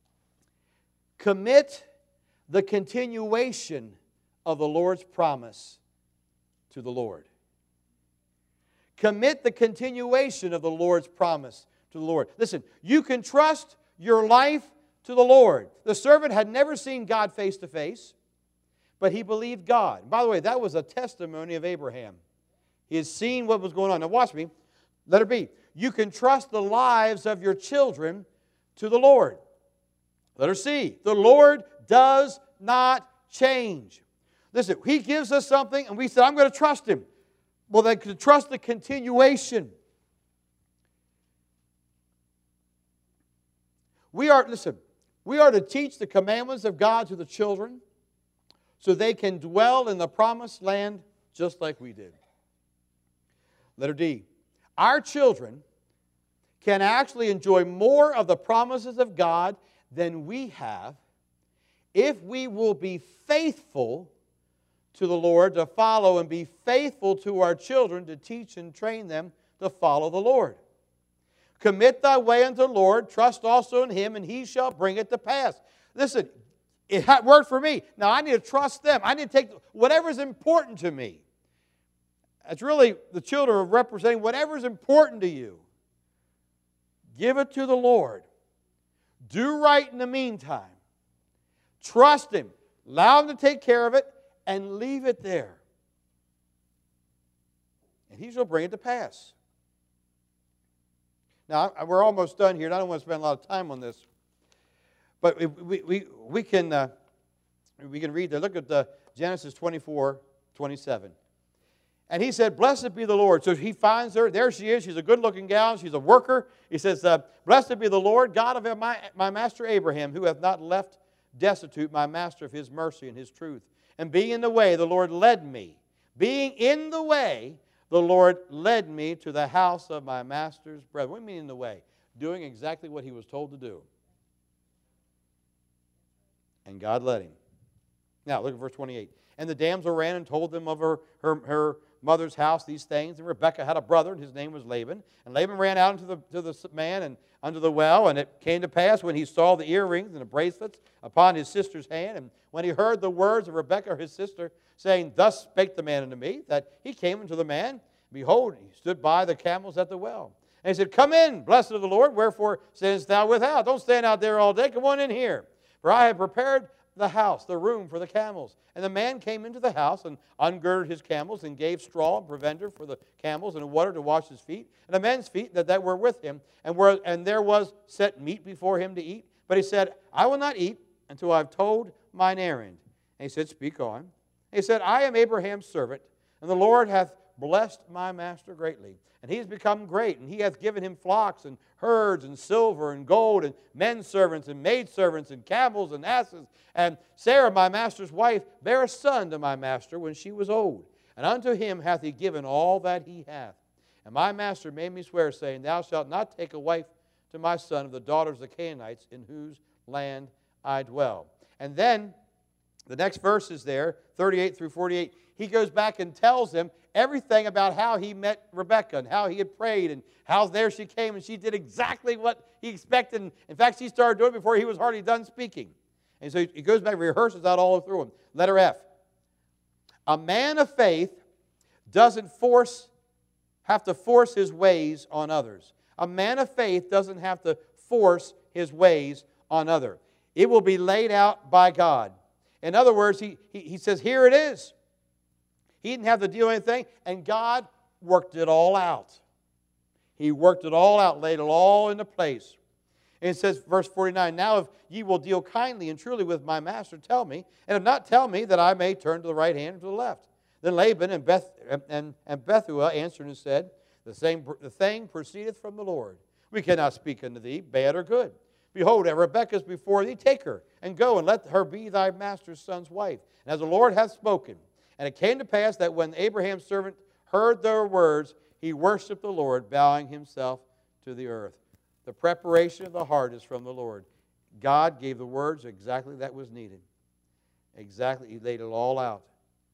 commit the continuation of the Lord's promise to the Lord. Commit the continuation of the Lord's promise to the Lord. Listen, you can trust your life to the Lord. The servant had never seen God face to face, but he believed God. By the way, that was a testimony of Abraham. He had seen what was going on. Now watch me. Let it be. You can trust the lives of your children to the Lord. Let her see. The Lord does not change. Listen, he gives us something and we said, I'm going to trust him. Well, then to trust the continuation. We are, listen, we are to teach the commandments of God to the children so they can dwell in the promised land just like we did. Letter D. Our children can actually enjoy more of the promises of God than we have if we will be faithful to the Lord to follow and be faithful to our children to teach and train them to follow the Lord. Commit thy way unto the Lord, trust also in him, and he shall bring it to pass. Listen, it worked for me. Now I need to trust them. I need to take whatever is important to me. It's really the children are representing whatever is important to you. Give it to the Lord. Do right in the meantime. Trust him. Allow him to take care of it and leave it there. And he shall bring it to pass. Now, we're almost done here, and I don't want to spend a lot of time on this. But we, we, we, can, uh, we can read there. Look at the Genesis twenty-four, twenty-seven. And he said, blessed be the Lord. So he finds her. There she is. She's a good-looking gal. She's a worker. He says, uh, blessed be the Lord, God of my, my master Abraham, who hath not left destitute my master of his mercy and his truth. And being in the way, the Lord led me. Being in the way, the Lord led me to the house of my master's brethren. What do you mean in the way? Doing exactly what he was told to do. And God led him. Now, look at verse twenty-eight. And the damsel ran and told them of her, her, her mother's house these things. And Rebekah had a brother, and his name was Laban. And Laban ran out into the, to the man and unto the well. And it came to pass when he saw the earrings and the bracelets upon his sister's hand, and when he heard the words of Rebekah his sister, saying, thus spake the man unto me, that he came unto the man. Behold, he stood by the camels at the well. And he said, come in, blessed of the Lord, wherefore standest thou without? Don't stand out there all day. Come on in here. For I have prepared the house, the room for the camels. And the man came into the house and ungirded his camels and gave straw and provender for the camels and water to wash his feet and the men's feet that, that were with him. And, were, and there was set meat before him to eat. But he said, I will not eat until I have told mine errand. And he said, speak on. And he said, I am Abraham's servant, and the Lord hath blessed my master greatly. And he has become great, and he hath given him flocks and herds and silver and gold and men servants and maidservants and camels and asses. And Sarah, my master's wife, bare a son to my master when she was old. And unto him hath he given all that he hath. And my master made me swear, saying, thou shalt not take a wife to my son of the daughters of the Canaanites, in whose land I dwell. And then the next verse is there, thirty-eight through forty-eight. He goes back and tells them everything about how he met Rebekah and how he had prayed and how there she came and she did exactly what he expected. In fact, she started doing it before he was hardly done speaking. And so he goes back and rehearses that all through him. Letter F. A man of faith doesn't force, have to force his ways on others. A man of faith doesn't have to force his ways on others. It will be laid out by God. In other words, he, he, he says, here it is. He didn't have to deal with anything, and God worked it all out. He worked it all out, laid it all into place. And it says, verse forty-nine, now if ye will deal kindly and truly with my master, tell me, and if not, tell me that I may turn to the right hand or to the left. Then Laban and, Beth, and, and Bethuel answered and said, the, same, the thing proceedeth from the Lord. We cannot speak unto thee, bad or good. Behold, Rebekah is before thee, take her, and go, and let her be thy master's son's wife. And as the Lord hath spoken. And it came to pass that when Abraham's servant heard their words, he worshipped the Lord, bowing himself to the earth. The preparation of the heart is from the Lord. God gave the words exactly that was needed. Exactly, He laid it all out.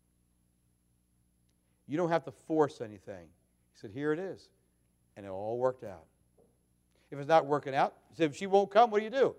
You don't have to force anything. He said, here it is. And it all worked out. If it's not working out, he said, if she won't come, what do you do?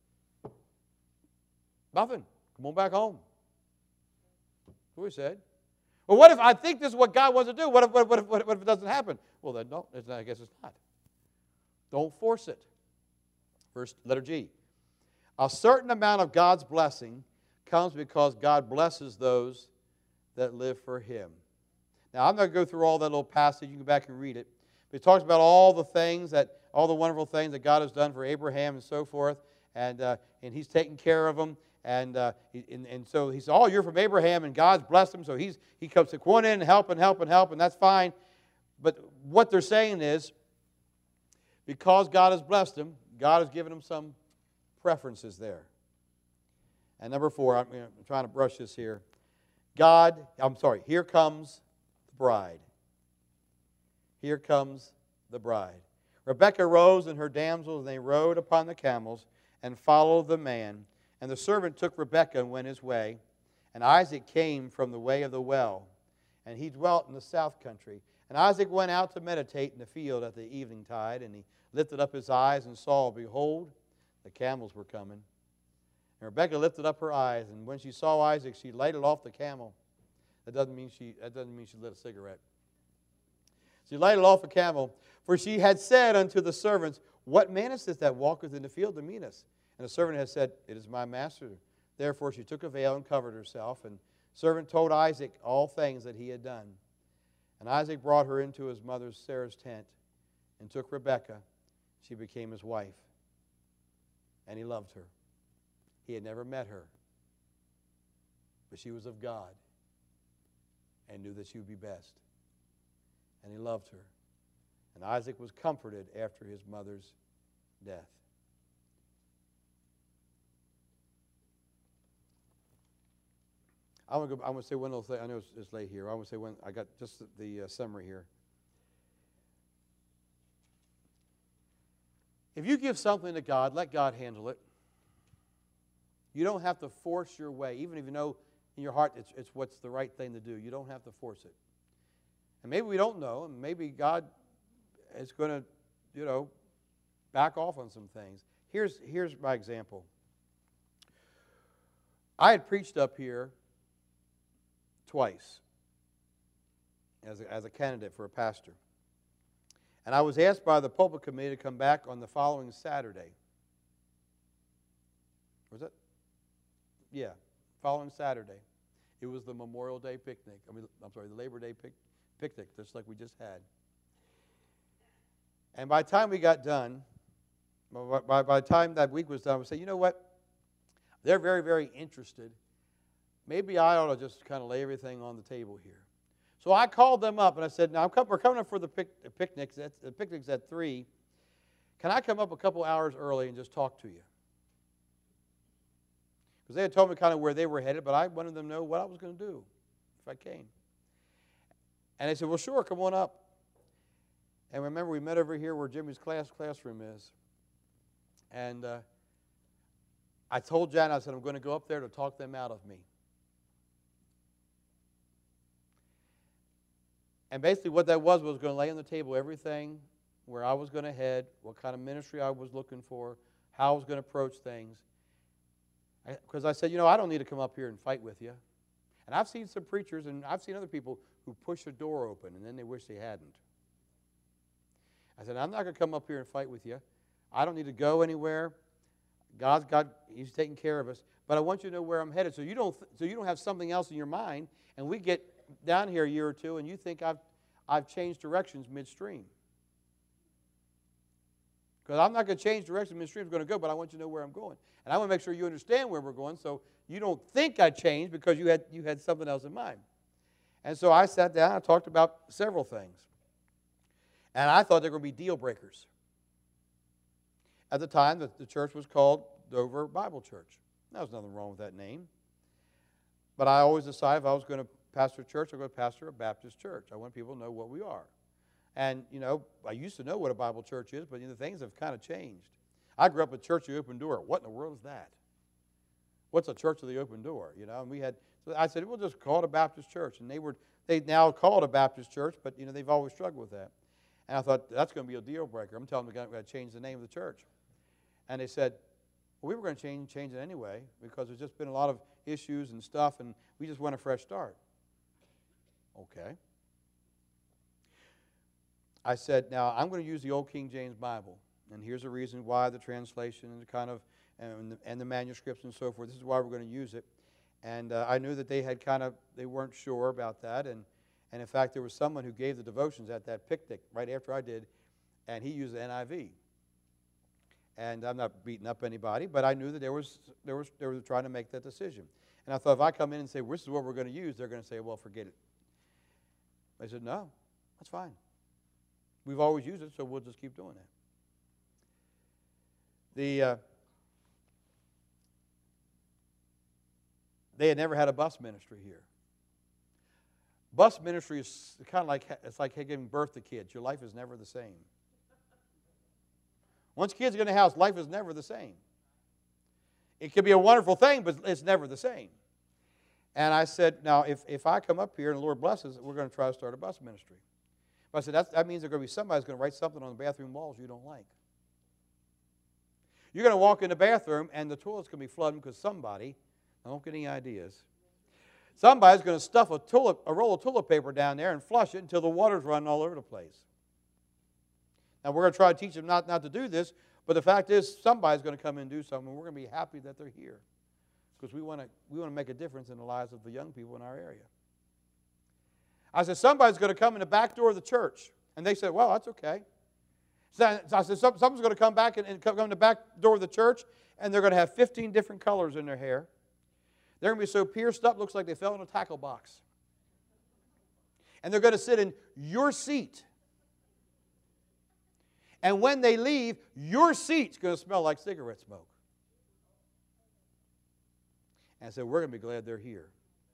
Nothing. Come on back home. That's what he said. Well, what if I think this is what God wants to do? What if, what if, what if, what if it doesn't happen? Well, then, no, it's not, I guess it's not. Don't force it. First, letter G. A certain amount of God's blessing comes because God blesses those that live for Him. Now, I'm not going to go through all that little passage. You can go back and read it. But it talks about all the things that, all the wonderful things that God has done for Abraham and so forth. And, uh, and He's taken care of them. And, uh, he, and and so he said, oh, you're from Abraham, and God's blessed him. So he's, he comes to go in and help and help and help, and that's fine. But what they're saying is, because God has blessed him, God has given him some preferences there. And number four, I'm, I'm trying to brush this here. God, I'm sorry, here comes the bride. Here comes the bride. Rebekah rose and her damsels, and they rode upon the camels and followed the man. And the servant took Rebekah and went his way. And Isaac came from the way of the well, and he dwelt in the south country. And Isaac went out to meditate in the field at the evening tide, and he lifted up his eyes and saw, behold, the camels were coming. And Rebekah lifted up her eyes, and when she saw Isaac, she lighted off the camel. That doesn't mean she, that doesn't mean she lit a cigarette. She lighted off the camel, for she had said unto the servants, what man is this that walketh in the field to meet us? And the servant had said, it is my master. Therefore she took a veil and covered herself. And the servant told Isaac all things that he had done. And Isaac brought her into his mother Sarah's tent and took Rebekah. She became his wife. And he loved her. He had never met her. But she was of God and knew that she would be best. And he loved her. And Isaac was comforted after his mother's death. I want to go. I want to say one little thing. I know it's, it's late here. I want to say one. I got just the, the uh, summary here. If you give something to God, let God handle it. You don't have to force your way, even if you know in your heart it's, it's what's the right thing to do. You don't have to force it. And maybe we don't know, and maybe God is going to, you know, back off on some things. Here's here's my example. I had preached up here twice as a, as a candidate for a pastor. And I was asked by the pulpit committee to come back on the following Saturday. Was it? Yeah, following Saturday. It was the Memorial Day picnic. I mean, I'm sorry, the Labor Day pic, picnic, just like we just had. And by the time we got done, by, by, by the time that week was done, I would say, you know what? They're very, very interested. Maybe I ought to just kind of lay everything on the table here. So I called them up and I said, now I'm come, we're coming up for the, pic, the picnics. At, the picnic's at three. Can I come up a couple hours early and just talk to you? Because they had told me kind of where they were headed, but I wanted them to know what I was going to do if I came. And they said, well, sure, come on up. And remember, we met over here where Jimmy's class classroom is. And uh, I told Jan, I said, I'm going to go up there to talk them out of me. And basically what that was was going to lay on the table everything, where I was going to head, what kind of ministry I was looking for, how I was going to approach things. Because I said, you know, I don't need to come up here and fight with you. And I've seen some preachers, and I've seen other people who push a door open, and then they wish they hadn't. I said, I'm not going to come up here and fight with you. I don't need to go anywhere. God's got, He's taking care of us. But I want you to know where I'm headed, so you don't, so you don't have something else in your mind, and we get down here a year or two and you think I've, I've changed directions midstream. Because I'm not going to change direction midstream. I'm going to go, but I want you to know where I'm going. And I want to make sure you understand where we're going so you don't think I changed because you had, you had something else in mind. And so I sat down and talked about several things. And I thought they were going to be deal breakers. At the time, the, the church was called Dover Bible Church. There was nothing wrong with that name. But I always decided if I was going to pastor a church, I was going to pastor a Baptist church. I want people to know what we are. And, you know, I used to know what a Bible church is, but you know, things have kind of changed. I grew up at Church of the Open Door. What in the world is that? What's a Church of the Open Door? You know, and we had, so I said, we'll just call it a Baptist church. And they were, they now call it a Baptist church, but, you know, they've always struggled with that. And I thought, that's going to be a deal breaker. I'm telling them we've got to change the name of the church. And they said, well, we were going to change, change it anyway because there's just been a lot of issues and stuff, and we just want a fresh start. Okay. I said, now, I'm going to use the old King James Bible, and here's the reason why the translation and the kind of, and the, and the manuscripts and so forth. This is why we're going to use it. And uh, I knew that they had kind of, they weren't sure about that, and, and in fact, there was someone who gave the devotions at that picnic right after I did, and he used the N I V. And I'm not beating up anybody, but I knew that there was, there was, they were trying to make that decision. And I thought if I come in and say, well, this is what we're going to use, they're going to say, well, forget it. I said, no, that's fine. We've always used it, so we'll just keep doing it. The, uh, they had never had a bus ministry here. Bus ministry is kind of like, it's like giving birth to kids. Your life is never the same. Once kids get in the house, life is never the same. It could be a wonderful thing, but it's never the same. And I said, now, if, if I come up here and the Lord blesses, we're going to try to start a bus ministry. But I said, That's, that means there's going to be somebody's going to write something on the bathroom walls you don't like. You're going to walk in the bathroom, and the toilet's going to be flooding because somebody, I don't get any ideas, somebody's going to stuff a, toilet, a roll of toilet paper down there and flush it until the water's running all over the place. Now, we're going to try to teach them not, not to do this, but the fact is somebody's going to come in and do something, and we're going to be happy that they're here because we want to we want to make a difference in the lives of the young people in our area. I said, somebody's going to come in the back door of the church. And they said, well, that's okay. So I said, someone's going to come back and, and come in the back door of the church, and they're going to have fifteen different colors in their hair. They're going to be so pierced up, looks like they fell in a tackle box. And they're going to sit in your seat. And when they leave, your seat's going to smell like cigarette smoke. And I said, we're going to be glad they're here.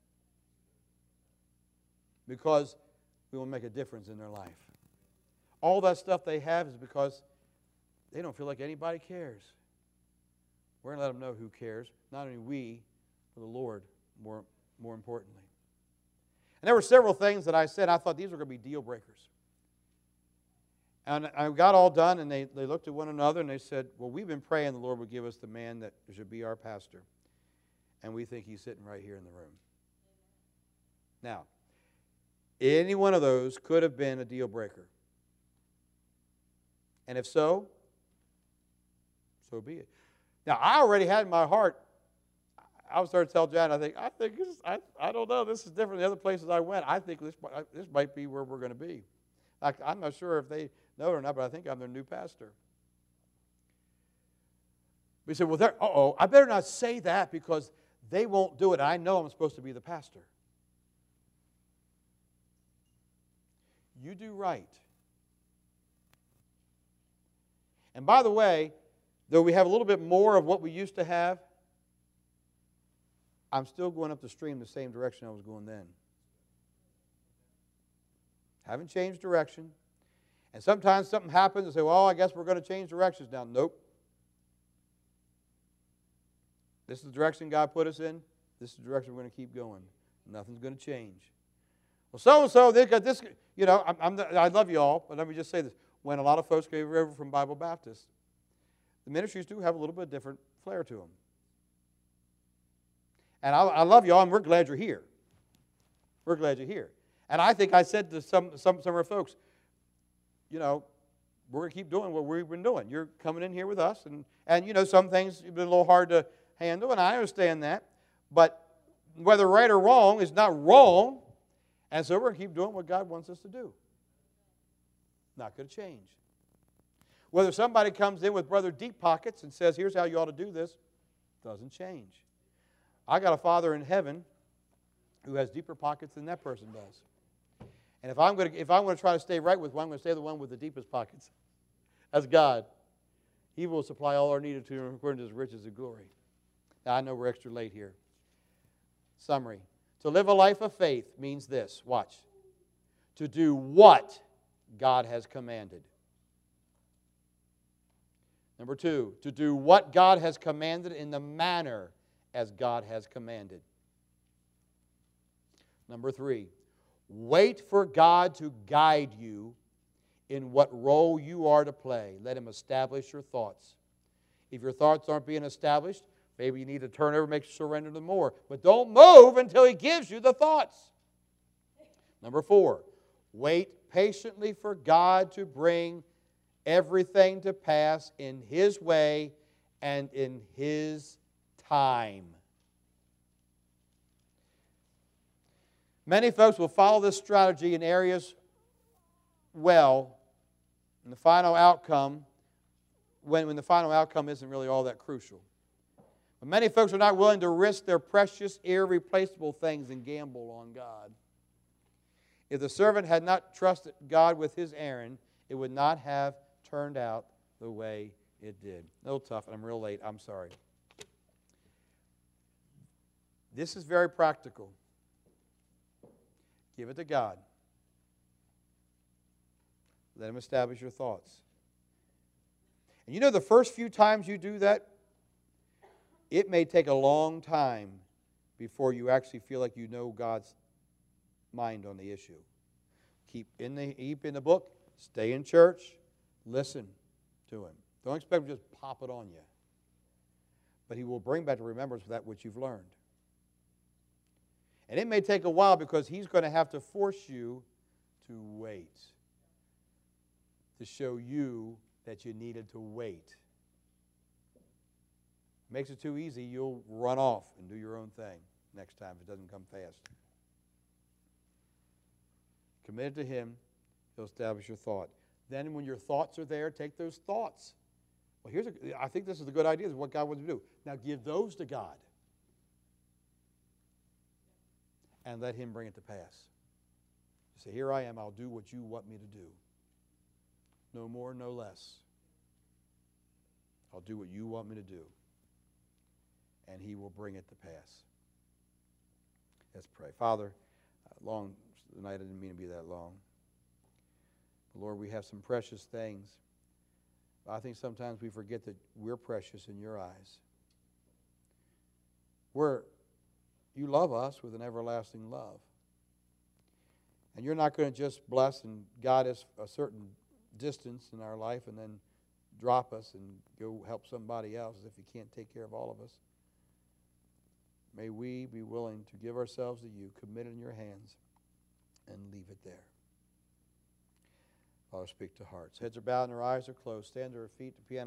Because we will make a difference in their life. All that stuff they have is because they don't feel like anybody cares. We're going to let them know who cares. Not only we, but the Lord, more, more importantly. And there were several things that I said. I thought these were going to be deal breakers. And I got all done, and they, they looked at one another, and they said, well, we've been praying the Lord would give us the man that should be our pastor. And we think he's sitting right here in the room. Now, any one of those could have been a deal breaker. And if so, so be it. Now, I already had in my heart, I was starting to tell Jan, I think, I think this is, I, I don't know, this is different than the other places I went. I think this, this might be where we're going to be. Like, I'm not sure if they know it or not, but I think I'm their new pastor. We said, well, uh-oh, I better not say that because they won't do it. I know I'm supposed to be the pastor. You do right. And by the way, though we have a little bit more of what we used to have, I'm still going up the stream the same direction I was going then. Haven't changed direction. And sometimes something happens and say, well, I guess we're going to change directions now. Nope. This is the direction God put us in. This is the direction we're going to keep going. Nothing's going to change. Well, so-and-so, they got this. You know, I'm, I'm the, I love you all, but let me just say this. When a lot of folks came over from Bible Baptist, the ministries do have a little bit different flair to them. And I, I love you all, and we're glad you're here. We're glad you're here. And I think I said to some, some, some of our folks, you know, we're going to keep doing what we've been doing. You're coming in here with us, and, and you know, some things have been a little hard to handle, and I understand that. But whether right or wrong is not wrong, And so we're going to keep doing what God wants us to do. Not going to change. Whether somebody comes in with Brother Deep Pockets and says, here's how you ought to do this, doesn't change. I got a Father in heaven who has deeper pockets than that person does. And if I'm going to, if I'm going to try to stay right with one, I'm going to stay the one with the deepest pockets. That's God. He will supply all our needed to according to His riches and glory. Now, I know we're extra late here. Summary. To live a life of faith means this. Watch. To do what God has commanded. Number two, to do what God has commanded in the manner as God has commanded. Number three, wait for God to guide you in what role you are to play. Let Him establish your thoughts. If your thoughts aren't being established, maybe you need to turn over and make surrender to them more. But don't move until He gives you the thoughts. Number four, wait patiently for God to bring everything to pass in His way and in His time. Many folks will follow this strategy in areas well, and the final outcome, when, when the final outcome isn't really all that crucial. But many folks are not willing to risk their precious, irreplaceable things and gamble on God. If the servant had not trusted God with his errand, it would not have turned out the way it did. A little tough, and I'm real late. I'm sorry. This is very practical. Give it to God. Let Him establish your thoughts. And you know, the first few times you do that, it may take a long time before you actually feel like you know God's mind on the issue. Keep in the, keep in the book, stay in church, listen to Him. Don't expect Him to just pop it on you. But He will bring back to remembrance that which you've learned. And it may take a while because He's going to have to force you to wait. To show you that you needed to wait. Makes it too easy, you'll run off and do your own thing next time if it doesn't come fast. Commit to Him, He'll establish your thought. Then when your thoughts are there, take those thoughts. Well, here's a, I think this is a good idea, is what God wants to do. Now give those to God. And let Him bring it to pass. Say, here I am, I'll do what you want me to do. No more, no less. I'll do what you want me to do. And He will bring it to pass. Let's pray. Father, long tonight, I didn't mean to be that long. But Lord, we have some precious things. I think sometimes we forget that we're precious in your eyes. We're, you love us with an everlasting love. And you're not going to just bless and guide us a certain distance in our life and then drop us and go help somebody else as if you can't take care of all of us. May we be willing to give ourselves to you, commit it in your hands, and leave it there. Father, speak to hearts. Heads are bowed and our eyes are closed. Stand to our feet. The piano